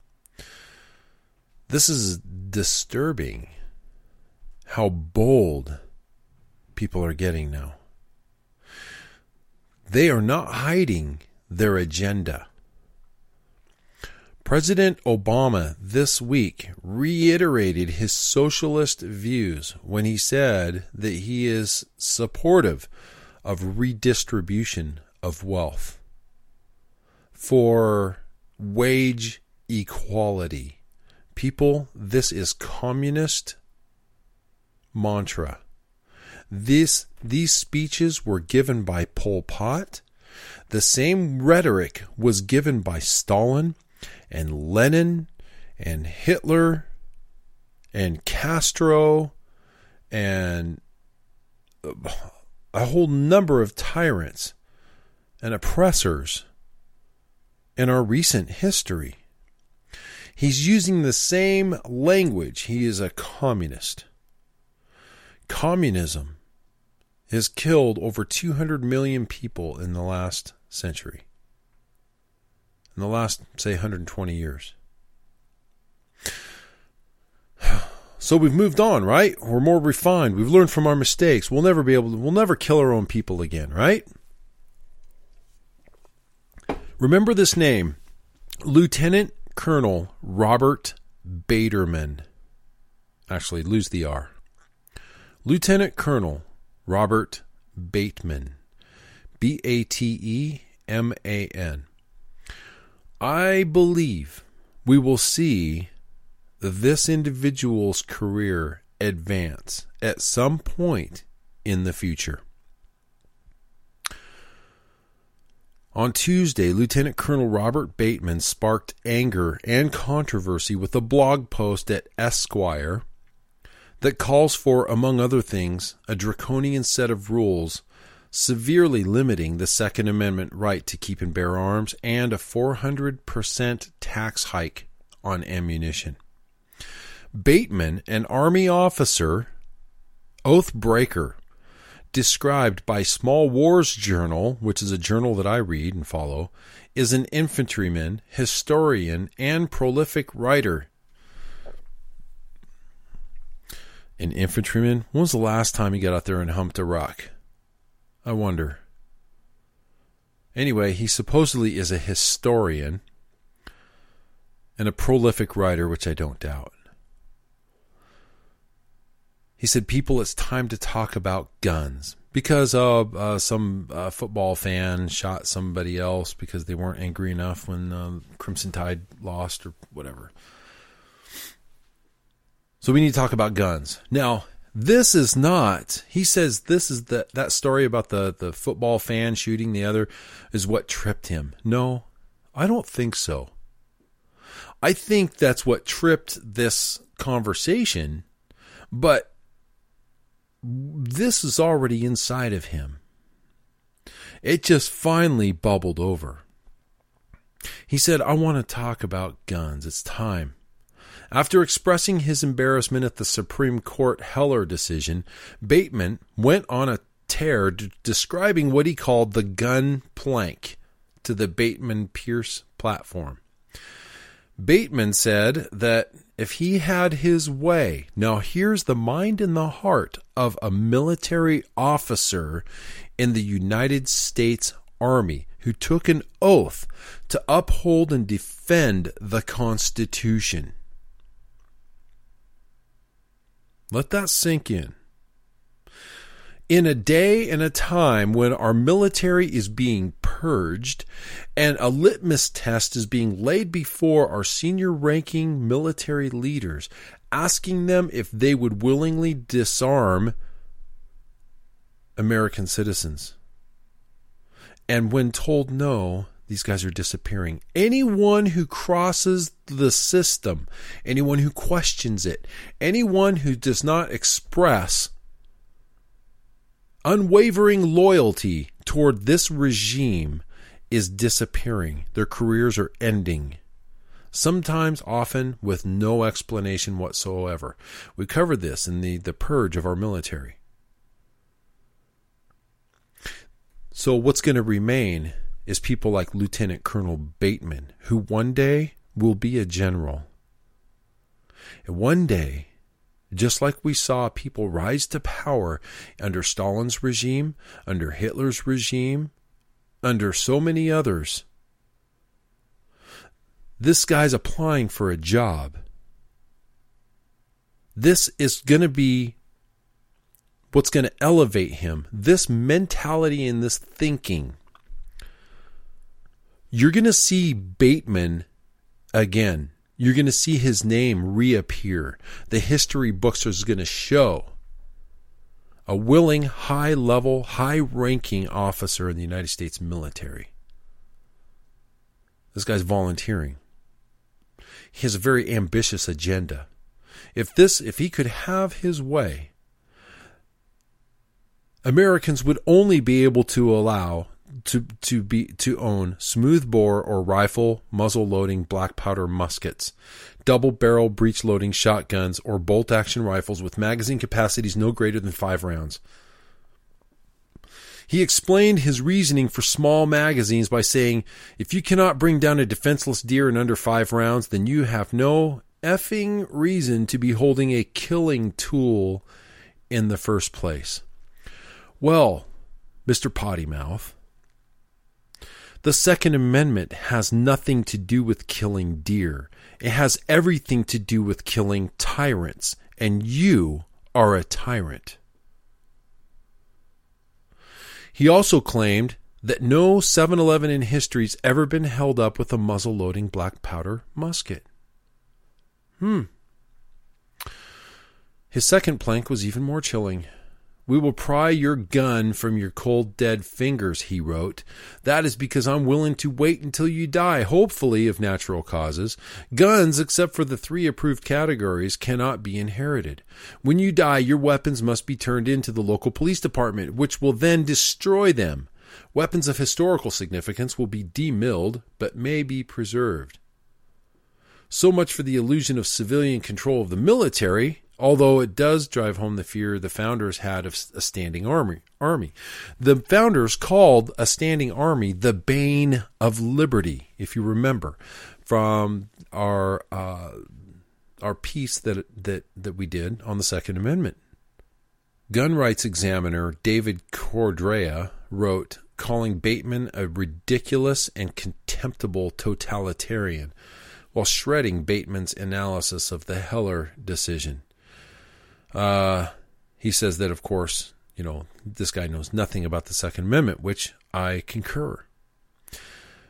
This is disturbing how bold people are getting now. They are not hiding their agenda. President Obama this week reiterated his socialist views when he said that he is supportive of redistribution of wealth for wage equality. People, this is communist mantra. This, these speeches were given by Pol Pot. The same rhetoric was given by Stalin and Lenin and Hitler and Castro and a whole number of tyrants and oppressors in our recent history. He's using the same language. He is a communist. Communism has killed over two hundred million people in the last century. In the last, say, one hundred twenty years. So we've moved on, right? We're more refined. We've learned from our mistakes. We'll never be able to, we'll never kill our own people again, right? Remember this name, Lieutenant Colonel Robert Bateman. Actually, lose the R. Lieutenant Colonel Robert Bateman. B A T E M A N. I believe we will see this individual's career advance at some point in the future. On Tuesday, Lieutenant Colonel Robert Bateman sparked anger and controversy with a blog post at Esquire that calls for, among other things, a draconian set of rules severely limiting the Second Amendment right to keep and bear arms and a four hundred percent tax hike on ammunition. Bateman, an Army officer, oath breaker, described by Small Wars Journal, which is a journal that I read and follow, is an infantryman, historian, and prolific writer. An infantryman? When was the last time he got out there and humped a rock? I wonder. Anyway, he supposedly is a historian and a prolific writer, which I don't doubt. He said, people, it's time to talk about guns. Because uh, uh, some uh, football fan shot somebody else because they weren't angry enough when uh, Crimson Tide lost or whatever. So we need to talk about guns. Now, This is not, he says this is the, that story about the, the football fan shooting the other is what tripped him. No, I don't think so. I think that's what tripped this conversation, but this is already inside of him. It just finally bubbled over. He said, I want to talk about guns. It's time. After expressing his embarrassment at the Supreme Court Heller decision, Bateman went on a tear d- describing what he called the gun plank to the Bateman-Pierce platform. Bateman said that if he had his way, now here's the mind and the heart of a military officer in the United States Army who took an oath to uphold and defend the Constitution. Let that sink in. In a day and a time when our military is being purged and a litmus test is being laid before our senior ranking military leaders, asking them if they would willingly disarm American citizens. And when told no, these guys are disappearing. Anyone who crosses the system, anyone who questions it, anyone who does not express unwavering loyalty toward this regime is disappearing. Their careers are ending. Sometimes, often, with no explanation whatsoever. We covered this in the, the purge of our military. So what's going to remain is people like Lieutenant Colonel Bateman, who one day will be a general. And one day, just like we saw people rise to power under Stalin's regime, under Hitler's regime, under so many others, this guy's applying for a job. This is going to be what's going to elevate him. This mentality and this thinking. You're going to see Bateman again. You're going to see his name reappear. The history books are going to show a willing, high-level, high-ranking officer in the United States military. This guy's volunteering. He has a very ambitious agenda. If this, if he could have his way, Americans would only be able to allow to to be to own smoothbore or rifle muzzle loading black powder muskets, double barrel breech loading shotguns, or bolt action rifles with magazine capacities no greater than five rounds. He explained his reasoning for small magazines by saying, if you cannot bring down a defenseless deer in under five rounds, then you have no effing reason to be holding a killing tool in the first place. Well, Mister Pottymouth, the Second Amendment has nothing to do with killing deer. It has everything to do with killing tyrants, and you are a tyrant. He also claimed that no seven eleven in history's ever been held up with a muzzle-loading black powder musket. Hmm. His second plank was even more chilling. We will pry your gun from your cold, dead fingers, he wrote. That is because I'm willing to wait until you die, hopefully of natural causes. Guns, except for the three approved categories, cannot be inherited. When you die, your weapons must be turned into the local police department, which will then destroy them. Weapons of historical significance will be demilled, but may be preserved. So much for the illusion of civilian control of the military, although it does drive home the fear the founders had of a standing army. Army. The founders called a standing army the bane of liberty, if you remember, from our uh, our piece that that that we did on the Second Amendment. Gun rights examiner David Cordrea wrote, calling Bateman a ridiculous and contemptible totalitarian, while shredding Bateman's analysis of the Heller decision. Uh, he says that, of course, you know, this guy knows nothing about the Second Amendment, which I concur.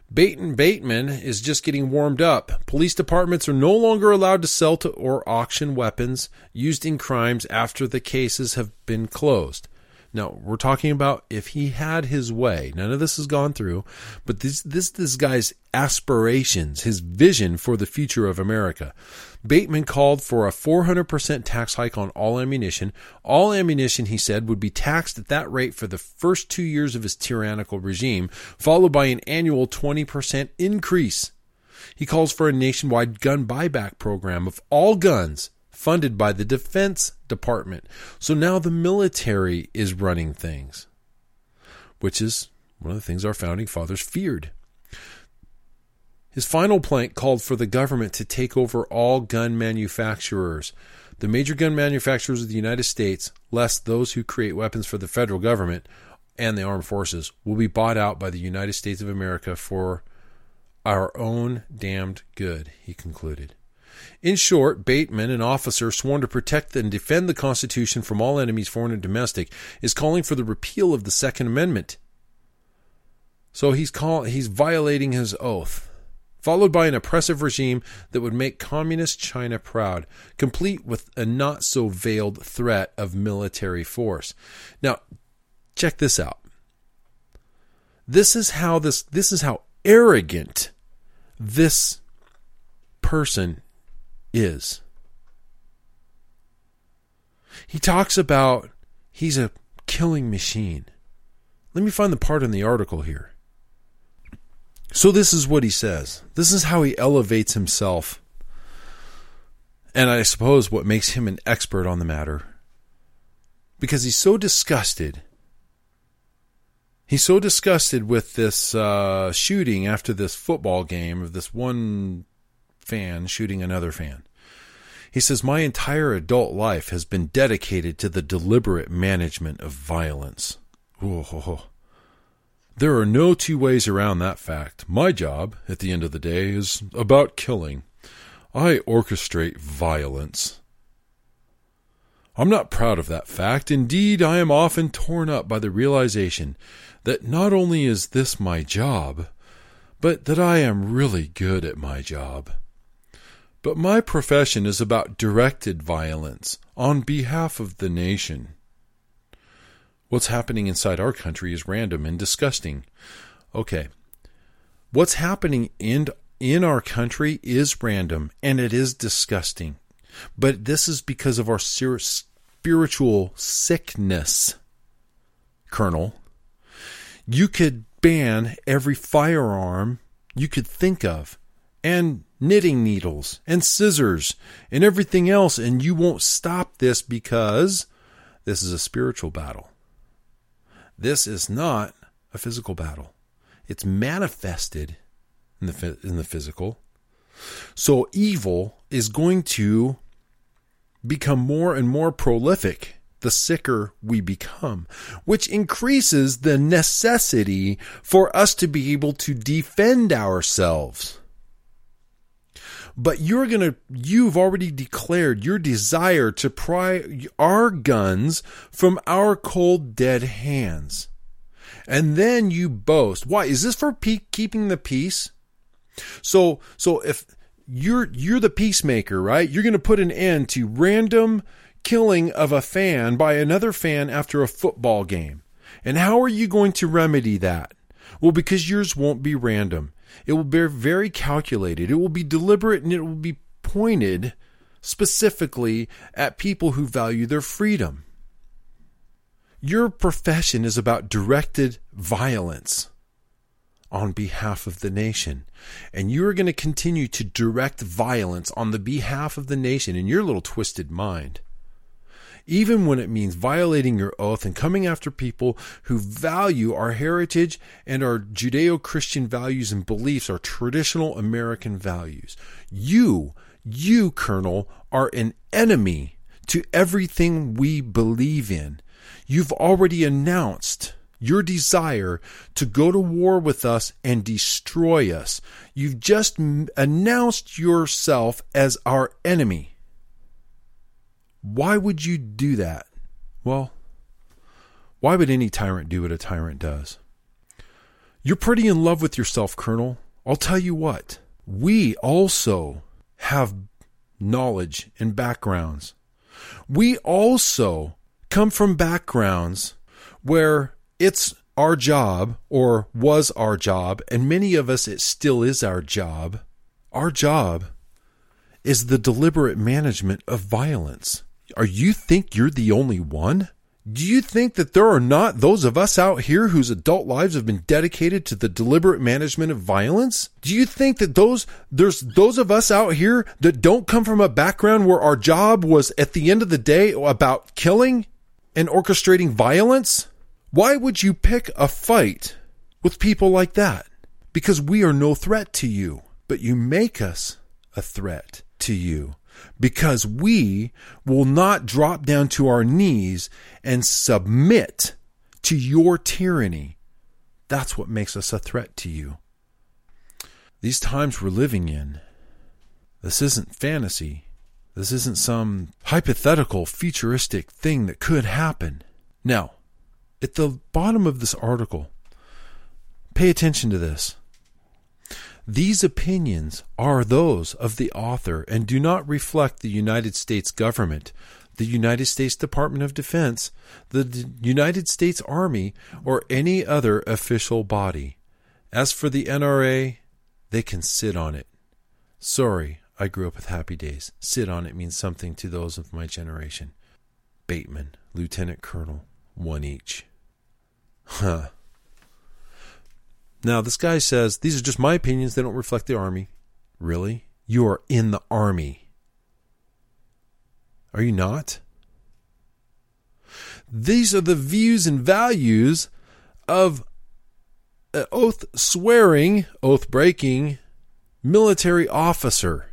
Bateman, Bateman is just getting warmed up. Police departments are no longer allowed to sell to or auction weapons used in crimes after the cases have been closed. Now, we're talking about if he had his way. None of this has gone through, but this this this guy's aspirations, his vision for the future of America. Bateman called for a four hundred percent tax hike on all ammunition. All ammunition, he said, would be taxed at that rate for the first two years of his tyrannical regime, followed by an annual twenty percent increase. He calls for a nationwide gun buyback program of all guns funded by the Defense Department. So now the military is running things, which is one of the things our founding fathers feared. His final plank called for the government to take over all gun manufacturers. The major gun manufacturers of the United States, less those who create weapons for the federal government and the armed forces, will be bought out by the United States of America for our own damned good, he concluded. In short, Bateman, an officer sworn to protect and defend the Constitution from all enemies, foreign and domestic, is calling for the repeal of the Second Amendment. So he's call, he's violating his oath, followed by an oppressive regime that would make communist China proud, complete with a not-so-veiled threat of military force. Now, check this out. This is how this this is how arrogant this person is. He talks about he's a killing machine. Let me find the part in the article here. So this is what he says. This is how he elevates himself. And I suppose what makes him an expert on the matter. Because he's so disgusted. He's so disgusted with this uh, shooting after this football game of this one fan shooting another fan. He says, my entire adult life has been dedicated to the deliberate management of violence. Ooh. There are no two ways around that fact. My job, at the end of the day, is about killing. I orchestrate violence. I'm not proud of that fact. Indeed, I am often torn up by the realization that not only is this my job, but that I am really good at my job. But my profession is about directed violence on behalf of the nation. What's happening inside our country is random and disgusting. Okay. What's happening in in our country is random and it is disgusting. But this is because of our spiritual sickness, Colonel. You could ban every firearm you could think of, and knitting needles and scissors and everything else, and you won't stop this because this is a spiritual battle. This is not a physical battle. It's manifested in the in the physical. So evil is going to become more and more prolific the sicker we become, which increases the necessity for us to be able to defend ourselves. But you're going to, you've already declared your desire to pry our guns from our cold, dead hands. And then you boast. Why? Is this for pe- keeping the peace? So, so if you're, you're the peacemaker, right? You're going to put an end to random killing of a fan by another fan after a football game. And how are you going to remedy that? Well, because yours won't be random. It will be very calculated. It will be deliberate, and it will be pointed specifically at people who value their freedom. Your profession is about directed violence on behalf of the nation. And you are going to continue to direct violence on the behalf of the nation in your little twisted mind. Even when it means violating your oath and coming after people who value our heritage and our Judeo-Christian values and beliefs, our traditional American values. You, you, Colonel, are an enemy to everything we believe in. You've already announced your desire to go to war with us and destroy us. You've just announced yourself as our enemy. Why would you do that? Well, why would any tyrant do what a tyrant does? You're pretty in love with yourself, Colonel. I'll tell you what. We also have knowledge and backgrounds. We also come from backgrounds where it's our job, or was our job, and many of us it still is our job. Our job is the deliberate management of violence. Are you think you're the only one? Do you think that there are not those of us out here whose adult lives have been dedicated to the deliberate management of violence? Do you think that those there's those of us out here that don't come from a background where our job was at the end of the day about killing and orchestrating violence? Why would you pick a fight with people like that? Because we are no threat to you, but you make us a threat to you. Because we will not drop down to our knees and submit to your tyranny. That's what makes us a threat to you. These times we're living in, this isn't fantasy. This isn't some hypothetical, futuristic thing that could happen. Now, at the bottom of this article, pay attention to this. These opinions are those of the author and do not reflect the United States government, the United States Department of Defense, the D- United States Army, or any other official body. As for the N R A, they can sit on it. Sorry, I grew up with Happy Days. Sit on it means something to those of my generation. Bateman, Lieutenant Colonel, one each. Huh. Now, this guy says, these are just my opinions. They don't reflect the Army. Really? You are in the Army. Are you not? These are the views and values of an oath-swearing, oath-breaking military officer.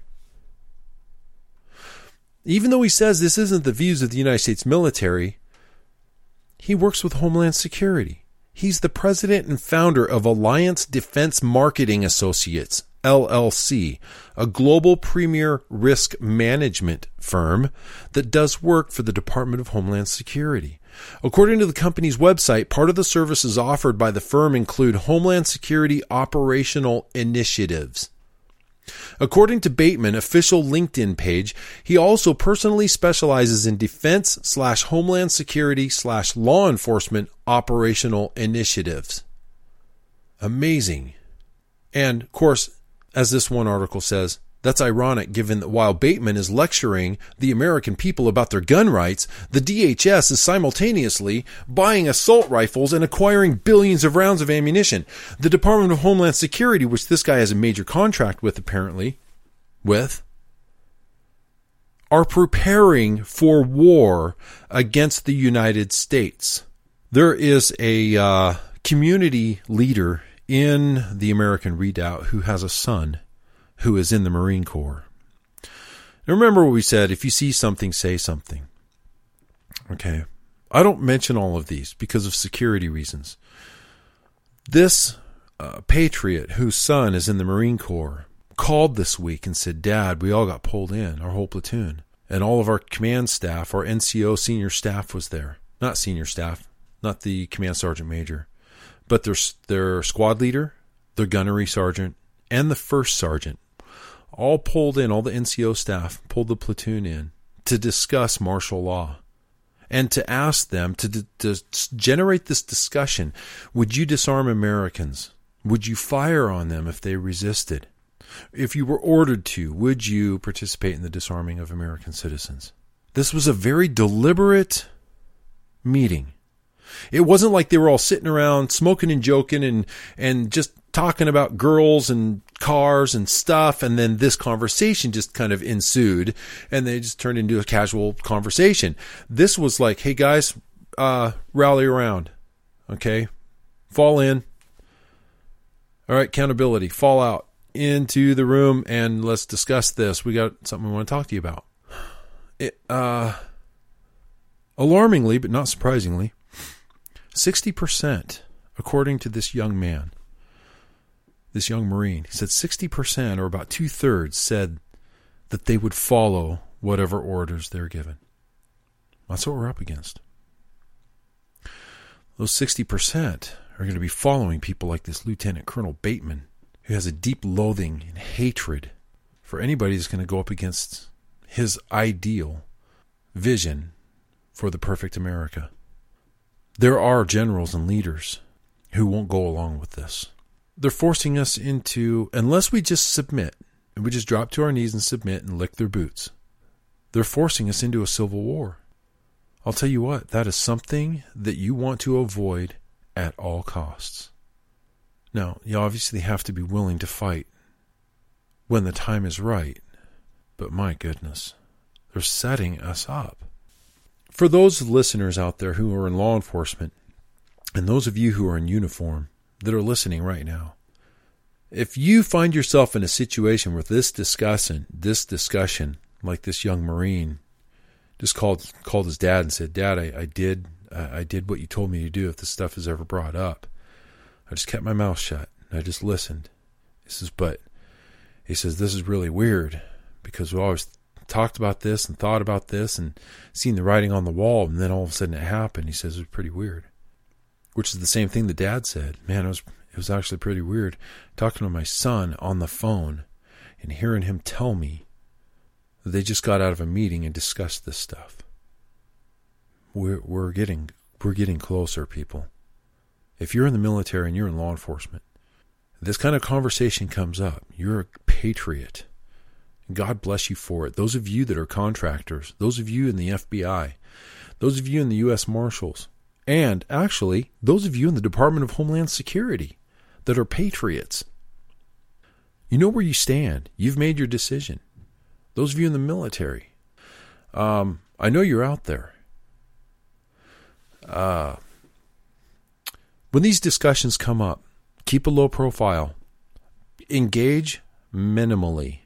Even though he says this isn't the views of the United States military, he works with Homeland Security. He's the president and founder of Alliance Defense Marketing Associates, L L C, a global premier risk management firm that does work for the Department of Homeland Security. According to the company's website, part of the services offered by the firm include Homeland Security operational initiatives. According to Bateman, official LinkedIn page, he also personally specializes in defense slash homeland security slash law enforcement operational initiatives. Amazing. And, of course, as this one article says, that's ironic given that while Bateman is lecturing the American people about their gun rights, the D H S is simultaneously buying assault rifles and acquiring billions of rounds of ammunition. The Department of Homeland Security, which this guy has a major contract with apparently, with, are preparing for war against the United States. There is a uh, community leader in the American Redoubt who has a son who is in the Marine Corps. Now remember what we said, if you see something, say something. Okay. I don't mention all of these because of security reasons. This uh, patriot whose son is in the Marine Corps called this week and said, Dad, we all got pulled in, our whole platoon. And all of our command staff, our N C O senior staff was there. Not senior staff, not the command sergeant major, but their, their squad leader, their gunnery sergeant, and the first sergeant. All pulled in, all the N C O staff pulled the platoon in to discuss martial law and to ask them to, to generate this discussion. Would you disarm Americans? Would you fire on them if they resisted? If you were ordered to, would you participate in the disarming of American citizens? This was a very deliberate meeting. It wasn't like they were all sitting around smoking and joking and, and just talking about girls and cars and stuff, and then this conversation just kind of ensued, and they just turned into a casual conversation. This was like, hey guys, uh, rally around, okay? Fall in. All right, accountability, fall out into the room, and let's discuss this. We got something we want to talk to you about. It, uh, alarmingly, but not surprisingly, sixty percent, according to this young man, this young Marine, he said sixty percent, or about two-thirds, said that they would follow whatever orders they're given. That's what we're up against. Those sixty percent are going to be following people like this Lieutenant Colonel Bateman, who has a deep loathing and hatred for anybody that's going to go up against his ideal vision for the perfect America. There are generals and leaders who won't go along with this. They're forcing us into, unless we just submit, and we just drop to our knees and submit and lick their boots, they're forcing us into a civil war. I'll tell you what, that is something that you want to avoid at all costs. Now, you obviously have to be willing to fight when the time is right, but my goodness, they're setting us up. For those listeners out there who are in law enforcement, and those of you who are in uniform that are listening right now, if you find yourself in a situation where this discussion, this discussion, like this young Marine, just called called his dad and said, "Dad, I, I did I, I did what you told me to do. If this stuff is ever brought up," I just kept my mouth shut and I just listened. He says, "But," he says, "this is really weird because we always talked about this and thought about this and seen the writing on the wall, and then all of a sudden it happened." He says it was pretty weird, which is the same thing the dad said. Man, it was it was actually pretty weird talking to my son on the phone and hearing him tell me that they just got out of a meeting and discussed this stuff. We're we're getting we're getting closer, people. If you're in the military and you're in law enforcement, this kind of conversation comes up. You're a patriot. God bless you for it. Those of you that are contractors, those of you in the F B I, those of you in the U S Marshals, and actually those of you in the Department of Homeland Security that are patriots. You know where you stand. You've made your decision. Those of you in the military, um, I know you're out there. Uh, when these discussions come up, keep a low profile. Engage minimally.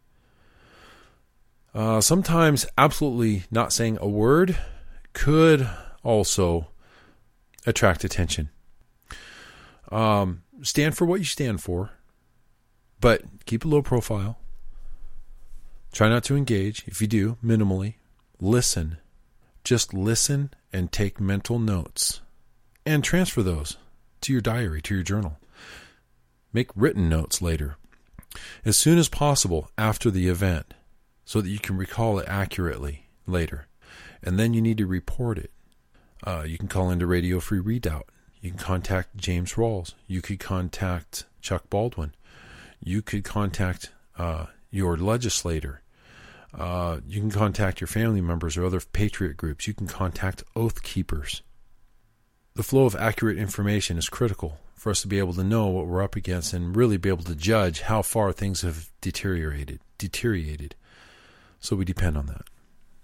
Uh, sometimes absolutely not saying a word could also attract attention. Um, stand for what you stand for, but keep a low profile. Try not to engage. If you do, minimally. Listen. Just listen and take mental notes and transfer those to your diary, to your journal. Make written notes later, as soon as possible after the event, so that you can recall it accurately later. And then you need to report it. Uh, you can call into Radio Free Redoubt. You can contact James Rawls. You could contact Chuck Baldwin. You could contact uh, your legislator. Uh, you can contact your family members or other patriot groups. You can contact Oath Keepers. The flow of accurate information is critical for us to be able to know what we're up against and really be able to judge how far things have deteriorated. Deteriorated. So we depend on that.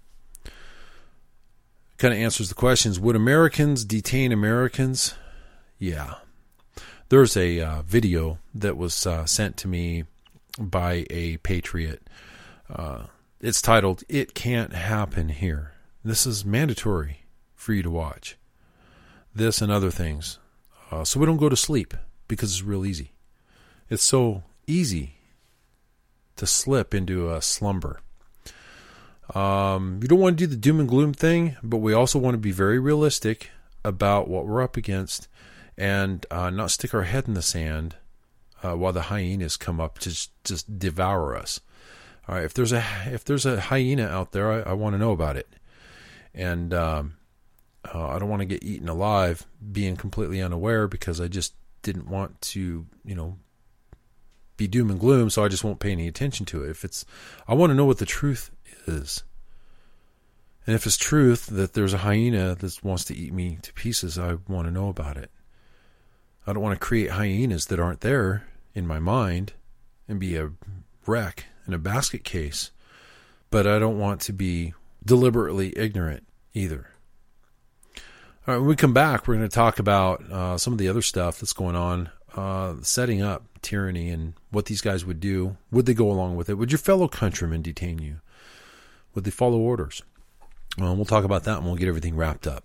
Kind of answers the questions. Would Americans detain Americans? Yeah. There's a uh, video that was uh, sent to me by a patriot. Uh, it's titled, "It Can't Happen Here." This is mandatory for you to watch. This and other things. Uh, so we don't go to sleep because it's real easy. It's so easy to slip into a slumber. Um, you don't want to do the doom and gloom thing, but we also want to be very realistic about what we're up against and uh, not stick our head in the sand uh, while the hyenas come up to just, just devour us. All right, if there's a if there's a hyena out there, I, I want to know about it, and um, uh, I don't want to get eaten alive being completely unaware because I just didn't want to, you know, be doom and gloom, so I just won't pay any attention to it. If it's, I want to know what the truth is. And if it's truth that there's a hyena that wants to eat me to pieces, I want to know about it. I don't want to create hyenas that aren't there in my mind and be a wreck in a basket case. But I don't want to be deliberately ignorant either. All right, when we come back, we're going to talk about uh, some of the other stuff that's going on, uh, setting up tyranny and what these guys would do. Would they go along with it? Would your fellow countrymen detain you? Would they follow orders? Well, we'll talk about that and we'll get everything wrapped up.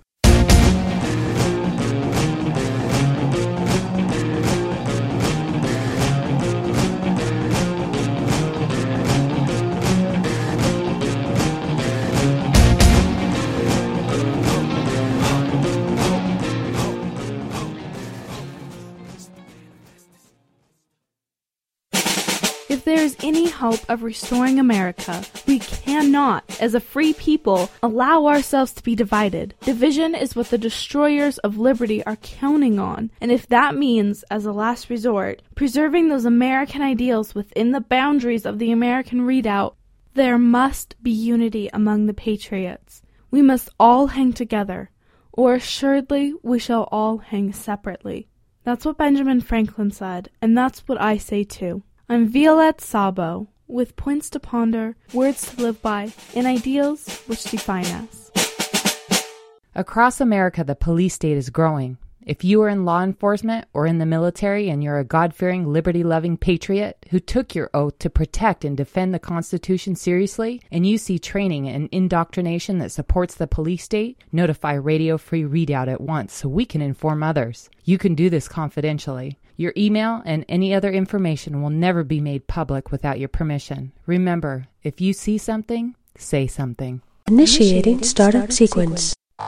is any hope of restoring America, we cannot, as a free people, allow ourselves to be divided. Division is what the destroyers of liberty are counting on, and if that means, as a last resort, preserving those American ideals within the boundaries of the American Redoubt, there must be unity among the patriots. We must all hang together, or assuredly we shall all hang separately. That's what Benjamin Franklin said, and that's what I say too. I'm Violette Sabo, with points to ponder, words to live by, and ideals which define us. Across America, the police state is growing. If you are in law enforcement or in the military and you're a God-fearing, liberty-loving patriot who took your oath to protect and defend the Constitution seriously, and you see training and indoctrination that supports the police state, notify Radio Free Redoubt at once so we can inform others. You can do this confidentially. Your email and any other information will never be made public without your permission. Remember, if you see something, say something. Initiating startup sequence.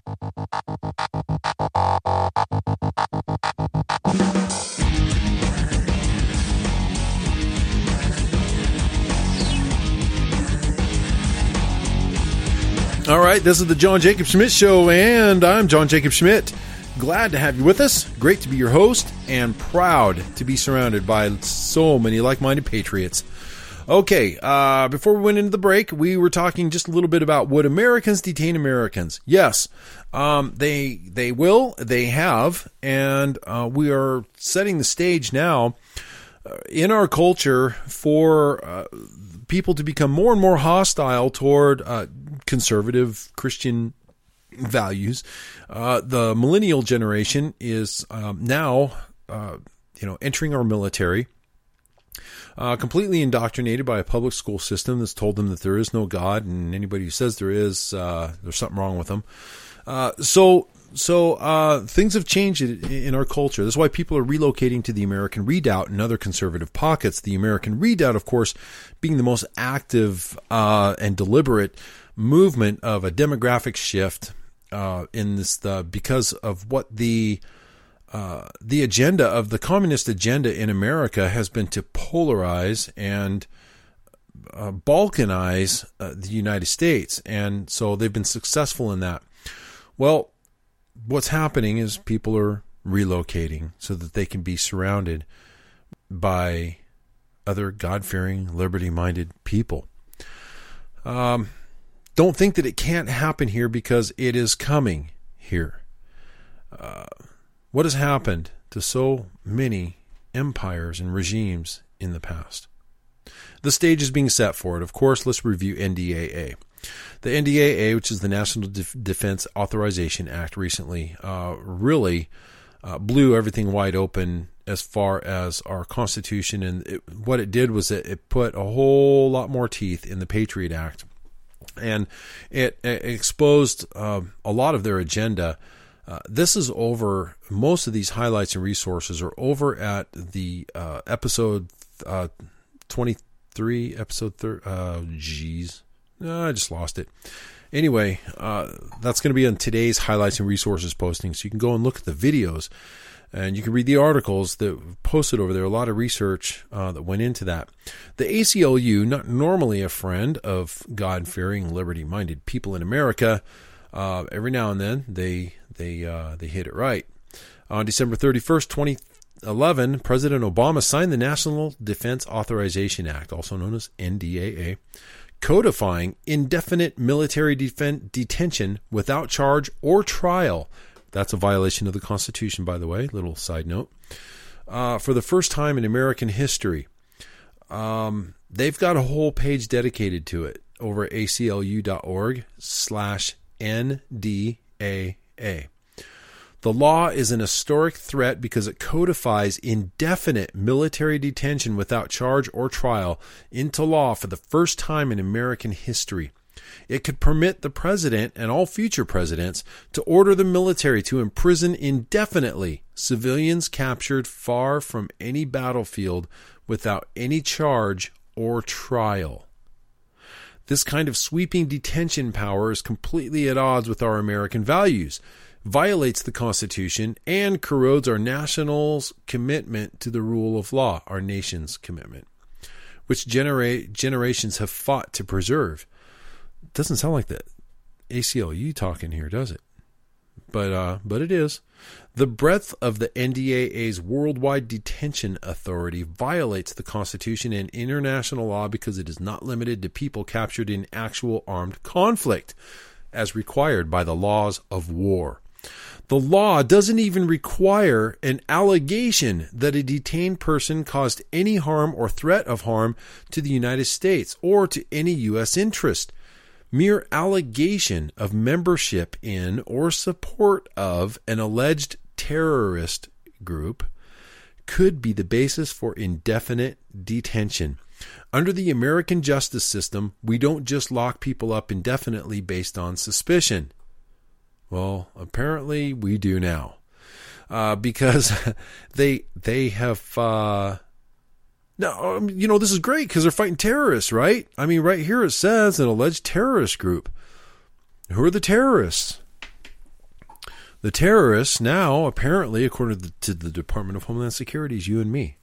All right, this is the John Jacob Schmidt Show, and I'm John Jacob Schmidt. Glad to have you with us. Great to be your host, and proud to be surrounded by so many like-minded patriots. Okay, uh, before we went into the break, we were talking just a little bit about would Americans detain Americans? Yes, um, they they will, they have, and uh, we are setting the stage now uh, in our culture for uh, people to become more and more hostile toward uh, conservative Christian values. Uh, the millennial generation is um, now, uh, you know, entering our military. Uh, completely indoctrinated by a public school system that's told them that there is no God, and anybody who says there is, uh, there's something wrong with them. Uh, so, so uh, things have changed in our culture. That's why people are relocating to the American Redoubt and other conservative pockets. The American Redoubt, of course, being the most active uh, and deliberate movement of a demographic shift uh, in this, the, because of what the Uh, the agenda of the communist agenda in America has been to polarize and uh, balkanize uh, the United States. And so they've been successful in that. Well, what's happening is people are relocating so that they can be surrounded by other God-fearing, liberty-minded people. Um, don't think that it can't happen here, because it is coming here. Uh, What has happened to so many empires and regimes in the past? The stage is being set for it. Of course, let's review N D A A. The N D A A, which is the National Def- Defense Authorization Act, recently uh, really uh, blew everything wide open as far as our Constitution. And it, what it did was it, it put a whole lot more teeth in the Patriot Act. And it, it exposed uh, a lot of their agenda. Uh, this is over, most of these highlights and resources are over at the uh, episode uh, twenty-three, episode thirty, uh, geez, no, I just lost it. Anyway, uh, that's going to be on today's highlights and resources posting, so you can go and look at the videos, and you can read the articles that posted over there. A lot of research uh, that went into that. The A C L U, not normally a friend of God-fearing, liberty-minded people in America, uh, every now and then they They uh, they hit it right. On December thirty-first, twenty eleven, President Obama signed the National Defense Authorization Act, also known as N D A A, codifying indefinite military defen- detention without charge or trial. That's a violation of the Constitution, by the way, little side note. Uh, for the first time in American history. Um, they've got a whole page dedicated to it over at aclu.org slash NDAA. A. The law is an historic threat because it codifies indefinite military detention without charge or trial into law for the first time in American history. It could permit the president and all future presidents to order the military to imprison indefinitely civilians captured far from any battlefield without any charge or trial. This kind of sweeping detention power is completely at odds with our American values, violates the Constitution, and corrodes our national's commitment to the rule of law, our nation's commitment. which generate generations have fought to preserve. Doesn't sound like the A C L U talking here, does it? But uh, but it is. The breadth of the N D A A's worldwide detention authority violates the Constitution and international law because it is not limited to people captured in actual armed conflict, as required by the laws of war. The law doesn't even require an allegation that a detained person caused any harm or threat of harm to the United States or to any U S interest. Mere allegation of membership in or support of an alleged terrorist group could be the basis for indefinite detention. Under the American justice system, we don't just lock people up indefinitely based on suspicion. Well, apparently we do now, uh, because they they have. Uh, now, um, you know, this is great because they're fighting terrorists, right? I mean, right here it says an alleged terrorist group. Who are the terrorists? The terrorists now, apparently, according to the, to the Department of Homeland Security, is you and me.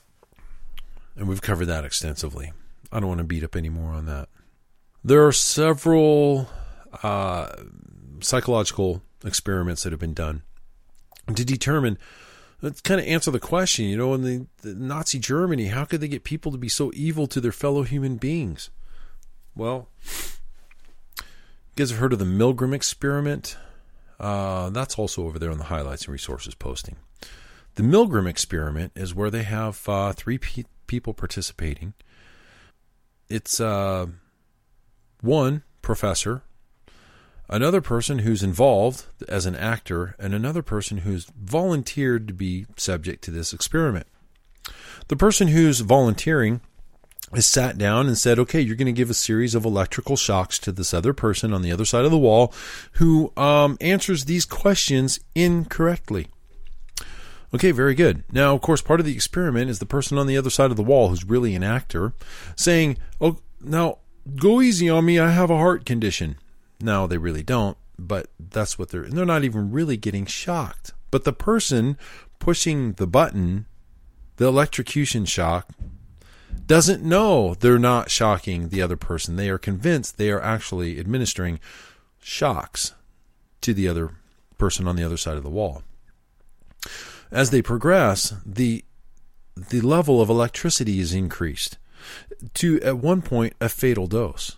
And we've covered that extensively. I don't want to beat up any more on that. There are several uh, psychological experiments that have been done to determine, let's kind of answer the question, you know, in the, the Nazi Germany, how could they get people to be so evil to their fellow human beings? Well, you guys have heard of the Milgram experiment? Uh, that's also over there on the highlights and resources posting. The Milgram experiment is where they have uh, three pe- people participating. It's uh, one professor, another person who's involved as an actor, and another person who's volunteered to be subject to this experiment. The person who's volunteering is sat down and said, okay, you're going to give a series of electrical shocks to this other person on the other side of the wall who um, answers these questions incorrectly. Okay, very good. Now, of course, part of the experiment is the person on the other side of the wall who's really an actor saying, oh, now go easy on me. I have a heart condition. Now, they really don't, but that's what they're, they're not even really getting shocked. But the person pushing the button, the electrocution shock, doesn't know they're not shocking the other person. They are convinced they are actually administering shocks to the other person on the other side of the wall. As they progress, the the level of electricity is increased to, at one point, a fatal dose.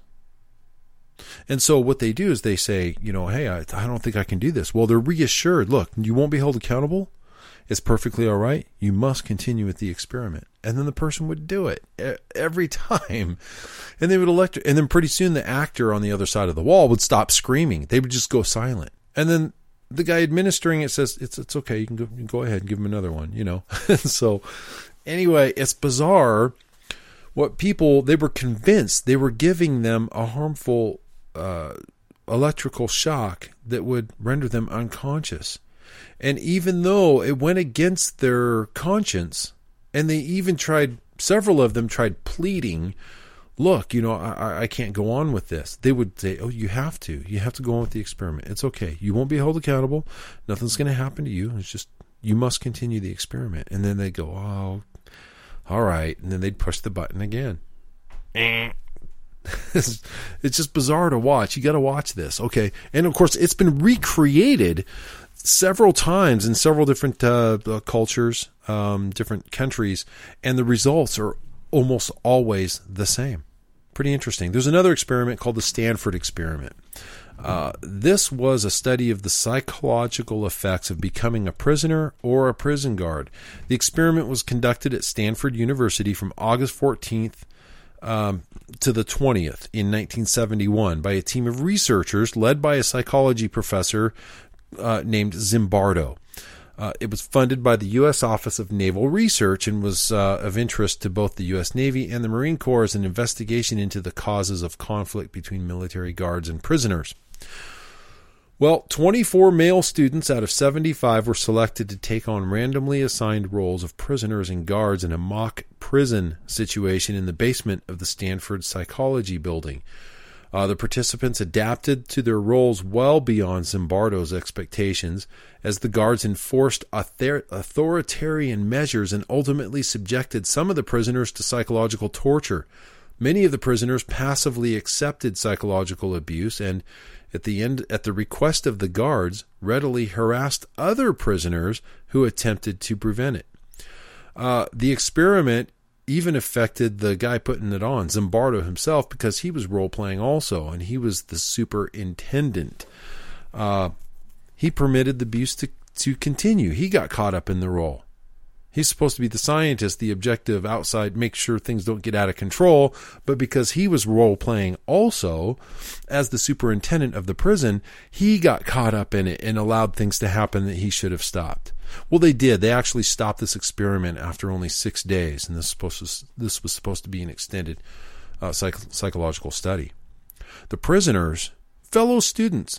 And so what they do is they say, you know, hey, I, I don't think I can do this. Well, they're reassured, look, you won't be held accountable. It's perfectly all right. You must continue with the experiment. And then the person would do it every time. And they would elect, and then pretty soon the actor on the other side of the wall would stop screaming. They would just go silent. And then the guy administering it says, it's it's okay. You can go, you can go ahead and give him another one, you know. So anyway, it's bizarre what people, they were convinced they were giving them a harmful uh, electrical shock that would render them unconscious. And even though it went against their conscience, and they even tried, several of them tried pleading, look, you know, I, I can't go on with this. They would say, oh, you have to. You have to go on with the experiment. It's okay. You won't be held accountable. Nothing's going to happen to you. It's just, you must continue the experiment. And then they go, oh, all right. And then they'd push the button again. It's just bizarre to watch. You got to watch this. Okay. And of course, it's been recreated several times in several different uh, cultures, um, different countries, and the results are almost always the same. Pretty interesting. There's another experiment called the Stanford experiment. Uh, this was a study of the psychological effects of becoming a prisoner or a prison guard. The experiment was conducted at Stanford University from August fourteenth um, to the twentieth in nineteen seventy-one by a team of researchers led by a psychology professor Uh, named Zimbardo. Uh, it was funded by the U S Office of Naval Research and was uh, of interest to both the U S Navy and the Marine Corps as an investigation into the causes of conflict between military guards and prisoners. Well, twenty-four male students out of seventy-five were selected to take on randomly assigned roles of prisoners and guards in a mock prison situation in the basement of the Stanford Psychology Building. Uh, the participants adapted to their roles well beyond Zimbardo's expectations as the guards enforced author- authoritarian measures and ultimately subjected some of the prisoners to psychological torture. Many of the prisoners passively accepted psychological abuse and, at the end, at the request of the guards, readily harassed other prisoners who attempted to prevent it. Uh, the experiment even affected the guy putting it on, Zimbardo himself, because he was role-playing also, and he was the superintendent. Uh, he permitted the abuse to, to continue. He got caught up in the role. He's supposed to be the scientist, the objective outside, make sure things don't get out of control, but because he was role-playing also, as the superintendent of the prison, he got caught up in it and allowed things to happen that he should have stopped. Well, they did. They actually stopped this experiment after only six days, and this, supposed to, this was supposed to be an extended uh, psych- psychological study. The prisoners, fellow students,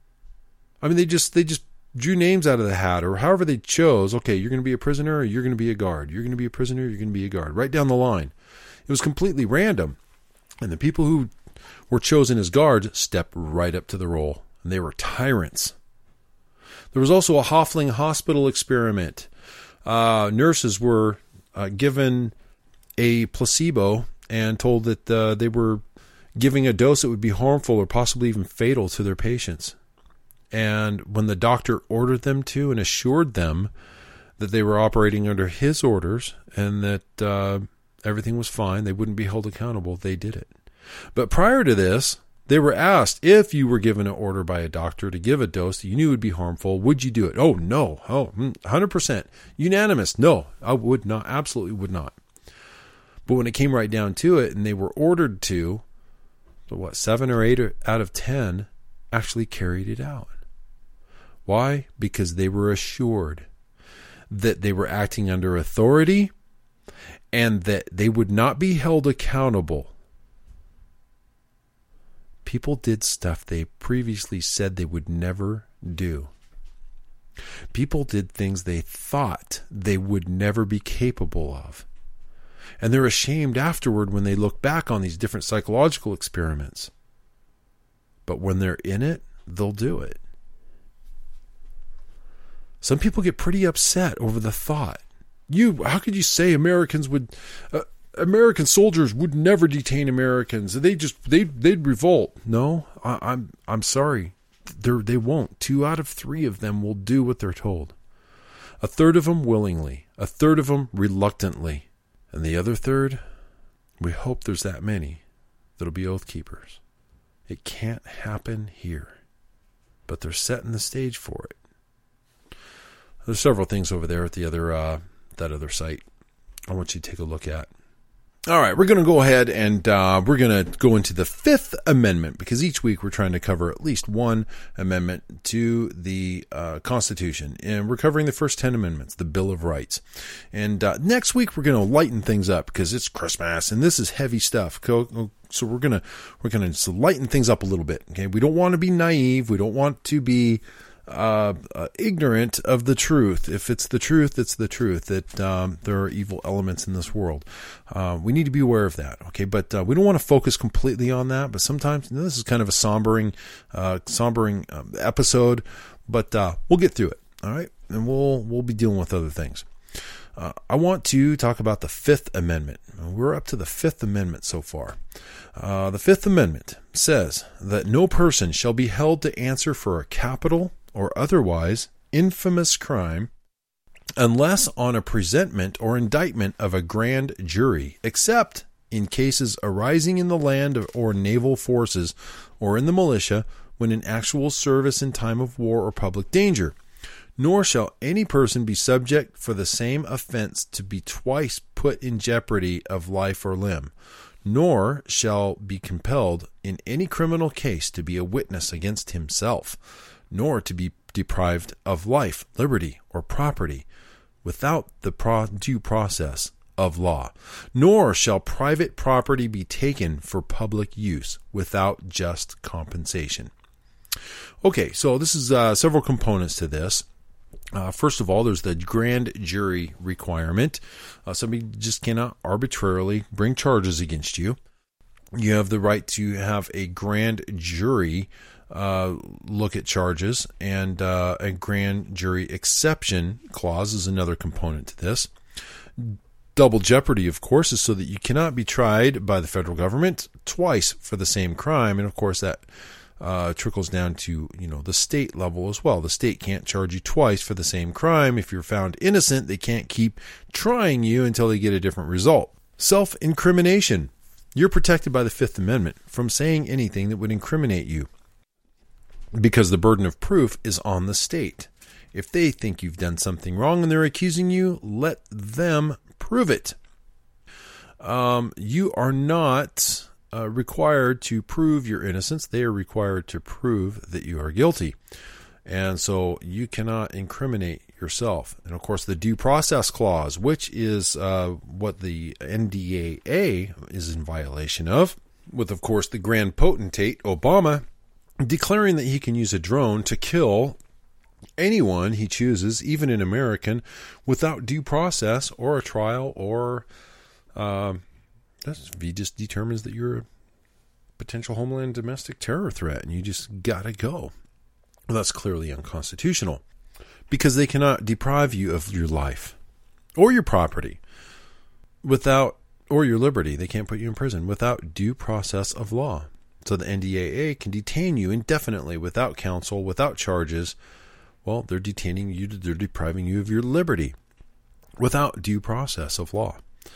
I mean, they just they just drew names out of the hat, or however they chose. Okay, you're going to be a prisoner, or you're going to be a guard. You're going to be a prisoner, you're going to be a guard. Right down the line. It was completely random, and the people who were chosen as guards stepped right up to the role, and they were tyrants. There was also a Hoffling Hospital experiment. Uh, nurses were uh, given a placebo and told that uh, they were giving a dose that would be harmful or possibly even fatal to their patients. And when the doctor ordered them to and assured them that they were operating under his orders and that uh, everything was fine, they wouldn't be held accountable, they did it. But prior to this, they were asked, if you were given an order by a doctor to give a dose that you knew would be harmful, would you do it? Oh, no. Oh, one hundred percent. Unanimous. No, I would not. Absolutely would not. But when it came right down to it and they were ordered to, so what, seven or eight out of ten actually carried it out. Why? Because they were assured that they were acting under authority and that they would not be held accountable. People did stuff they previously said they would never do. People did things they thought they would never be capable of. And they're ashamed afterward when they look back on these different psychological experiments. But when they're in it, they'll do it. Some people get pretty upset over the thought. You, how could you say Americans would... Uh, American soldiers would never detain Americans. They just they they'd revolt. No, I, I'm I'm sorry. They they won't. Two out of three of them will do what they're told. A third of them willingly. A third of them reluctantly, and the other third, we hope there's that many that'll be oath keepers. It can't happen here, but they're setting the stage for it. There's several things over there at the other uh, that other site I want you to take a look at. All right, we're going to go ahead and uh, we're going to go into the Fifth Amendment, because each week we're trying to cover at least one amendment to the uh, Constitution. And we're covering the first ten amendments, the Bill of Rights. And uh, next week we're going to lighten things up because it's Christmas and this is heavy stuff. So we're going to we're going to lighten things up a little bit. Okay, we don't want to be naive. We don't want to be Uh, uh, ignorant of the truth. If it's the truth, it's the truth, that um, there are evil elements in this world. Uh, we need to be aware of that, okay? But uh, we don't want to focus completely on that, but sometimes, you know, this is kind of a sombering, uh, sombering um, episode, but uh, we'll get through it, all right? And we'll, we'll be dealing with other things. Uh, I want to talk about the Fifth Amendment. We're up to the Fifth Amendment so far. Uh, the Fifth Amendment says that no person shall be held to answer for a capital or otherwise infamous crime unless on a presentment or indictment of a grand jury, except in cases arising in the land or naval forces or in the militia when in actual service in time of war or public danger. Nor shall any person be subject for the same offense to be twice put in jeopardy of life or limb, nor shall be compelled in any criminal case to be a witness against himself, nor to be deprived of life, liberty, or property without the pro- due process of law, nor shall private property be taken for public use without just compensation. Okay, so this is uh, several components to this. Uh, first of all, there's the grand jury requirement. Uh, somebody just cannot arbitrarily bring charges against you. You have the right to have a grand jury uh, look at charges, and uh, a grand jury exception clause is another component to this. Double jeopardy, of course, is so that you cannot be tried by the federal government twice for the same crime, and of course that uh, trickles down to, you know, the state level as well. The state can't charge you twice for the same crime. If you're found innocent, they can't keep trying you until they get a different result. Self-incrimination. You're protected by the Fifth Amendment from saying anything that would incriminate you, because the burden of proof is on the state. If they think you've done something wrong and they're accusing you, let them prove it. Um, you are not uh, required to prove your innocence. They are required to prove that you are guilty. And so you cannot incriminate yourself. And of course, the Due Process Clause, which is uh, what the N D A A is in violation of, with, of course, the Grand Potentate, Obama, declaring that he can use a drone to kill anyone he chooses, even an American, without due process or a trial, or uh, he just determines that you're a potential homeland domestic terror threat and you just gotta go. Well, that's clearly unconstitutional, because they cannot deprive you of your life or your property without, or your liberty. They can't put you in prison without due process of law. So the N D A A can detain you indefinitely without counsel, without charges. Well, they're detaining you, they're depriving you of your liberty without due process of law.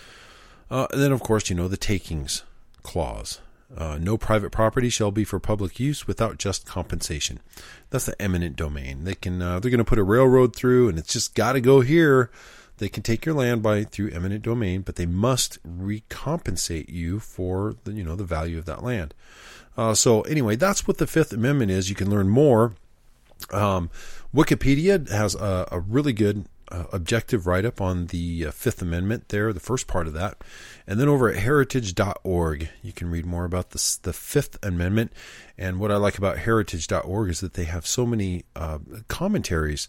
Uh, and then, of course, you know, the Takings Clause. Uh, no private property shall be for public use without just compensation. That's the eminent domain. They can, uh, they're going to put a railroad through, and it's just got to go here. They can take your land by through eminent domain, but they must recompensate you for the, you know, the value of that land. Uh, so anyway, that's what the Fifth Amendment is. You can learn more. Um, Wikipedia has a, a really good uh, objective write-up on the uh, Fifth Amendment there, the first part of that. And then over at heritage dot org, you can read more about the, the Fifth Amendment. And what I like about heritage dot org is that they have so many uh, commentaries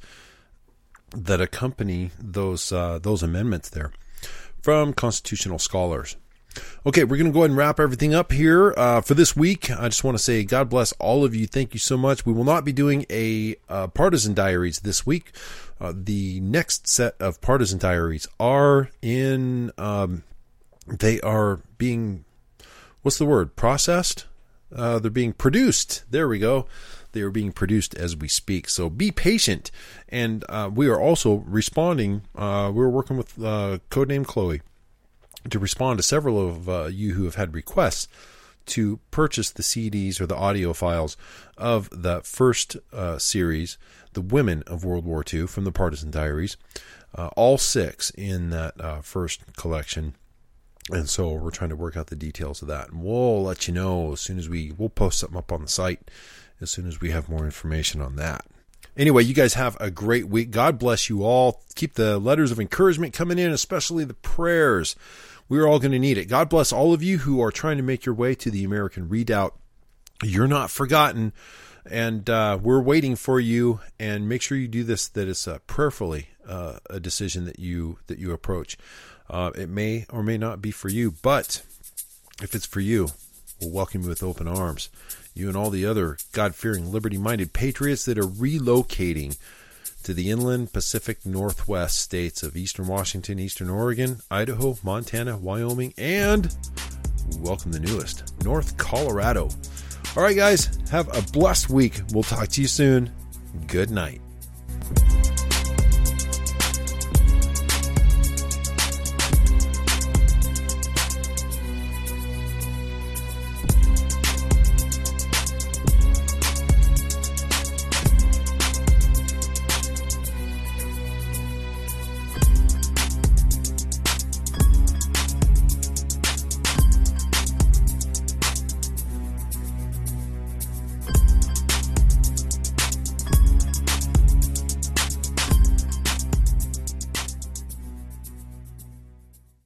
that accompany those uh, those amendments there from constitutional scholars. Okay, we're going to go ahead and wrap everything up here uh, for this week. I just want to say God bless all of you. Thank you so much. We will not be doing a uh, Partisan Diaries this week. Uh, the next set of Partisan Diaries are in, um, they are being, what's the word, processed? Uh, they're being produced. There we go. They are being produced as we speak. So be patient. And uh, we are also responding. Uh, we're working with uh, Codename Chloe to respond to several of uh, you who have had requests to purchase the C Ds or the audio files of the first uh, series, The Women of World War Two, from the Partisan Diaries, uh, all six in that uh, first collection. And so we're trying to work out the details of that. And we'll let you know as soon as we, we'll post something up on the site as soon as we have more information on that. Anyway, you guys have a great week. God bless you all. Keep the letters of encouragement coming in, especially the prayers. We're all going to need it. God bless all of you who are trying to make your way to the American Redoubt. You're not forgotten, and uh, we're waiting for you. And make sure you do this, that it's uh, prayerfully uh, a decision that you that you approach. Uh, it may or may not be for you, but if it's for you, we'll welcome you with open arms. You and all the other God-fearing, liberty-minded patriots that are relocating to the inland Pacific Northwest states of Eastern Washington, Eastern Oregon, Idaho, Montana, Wyoming, and welcome the newest, North Colorado. All right, guys, have a blessed week. We'll talk to you soon. Good night.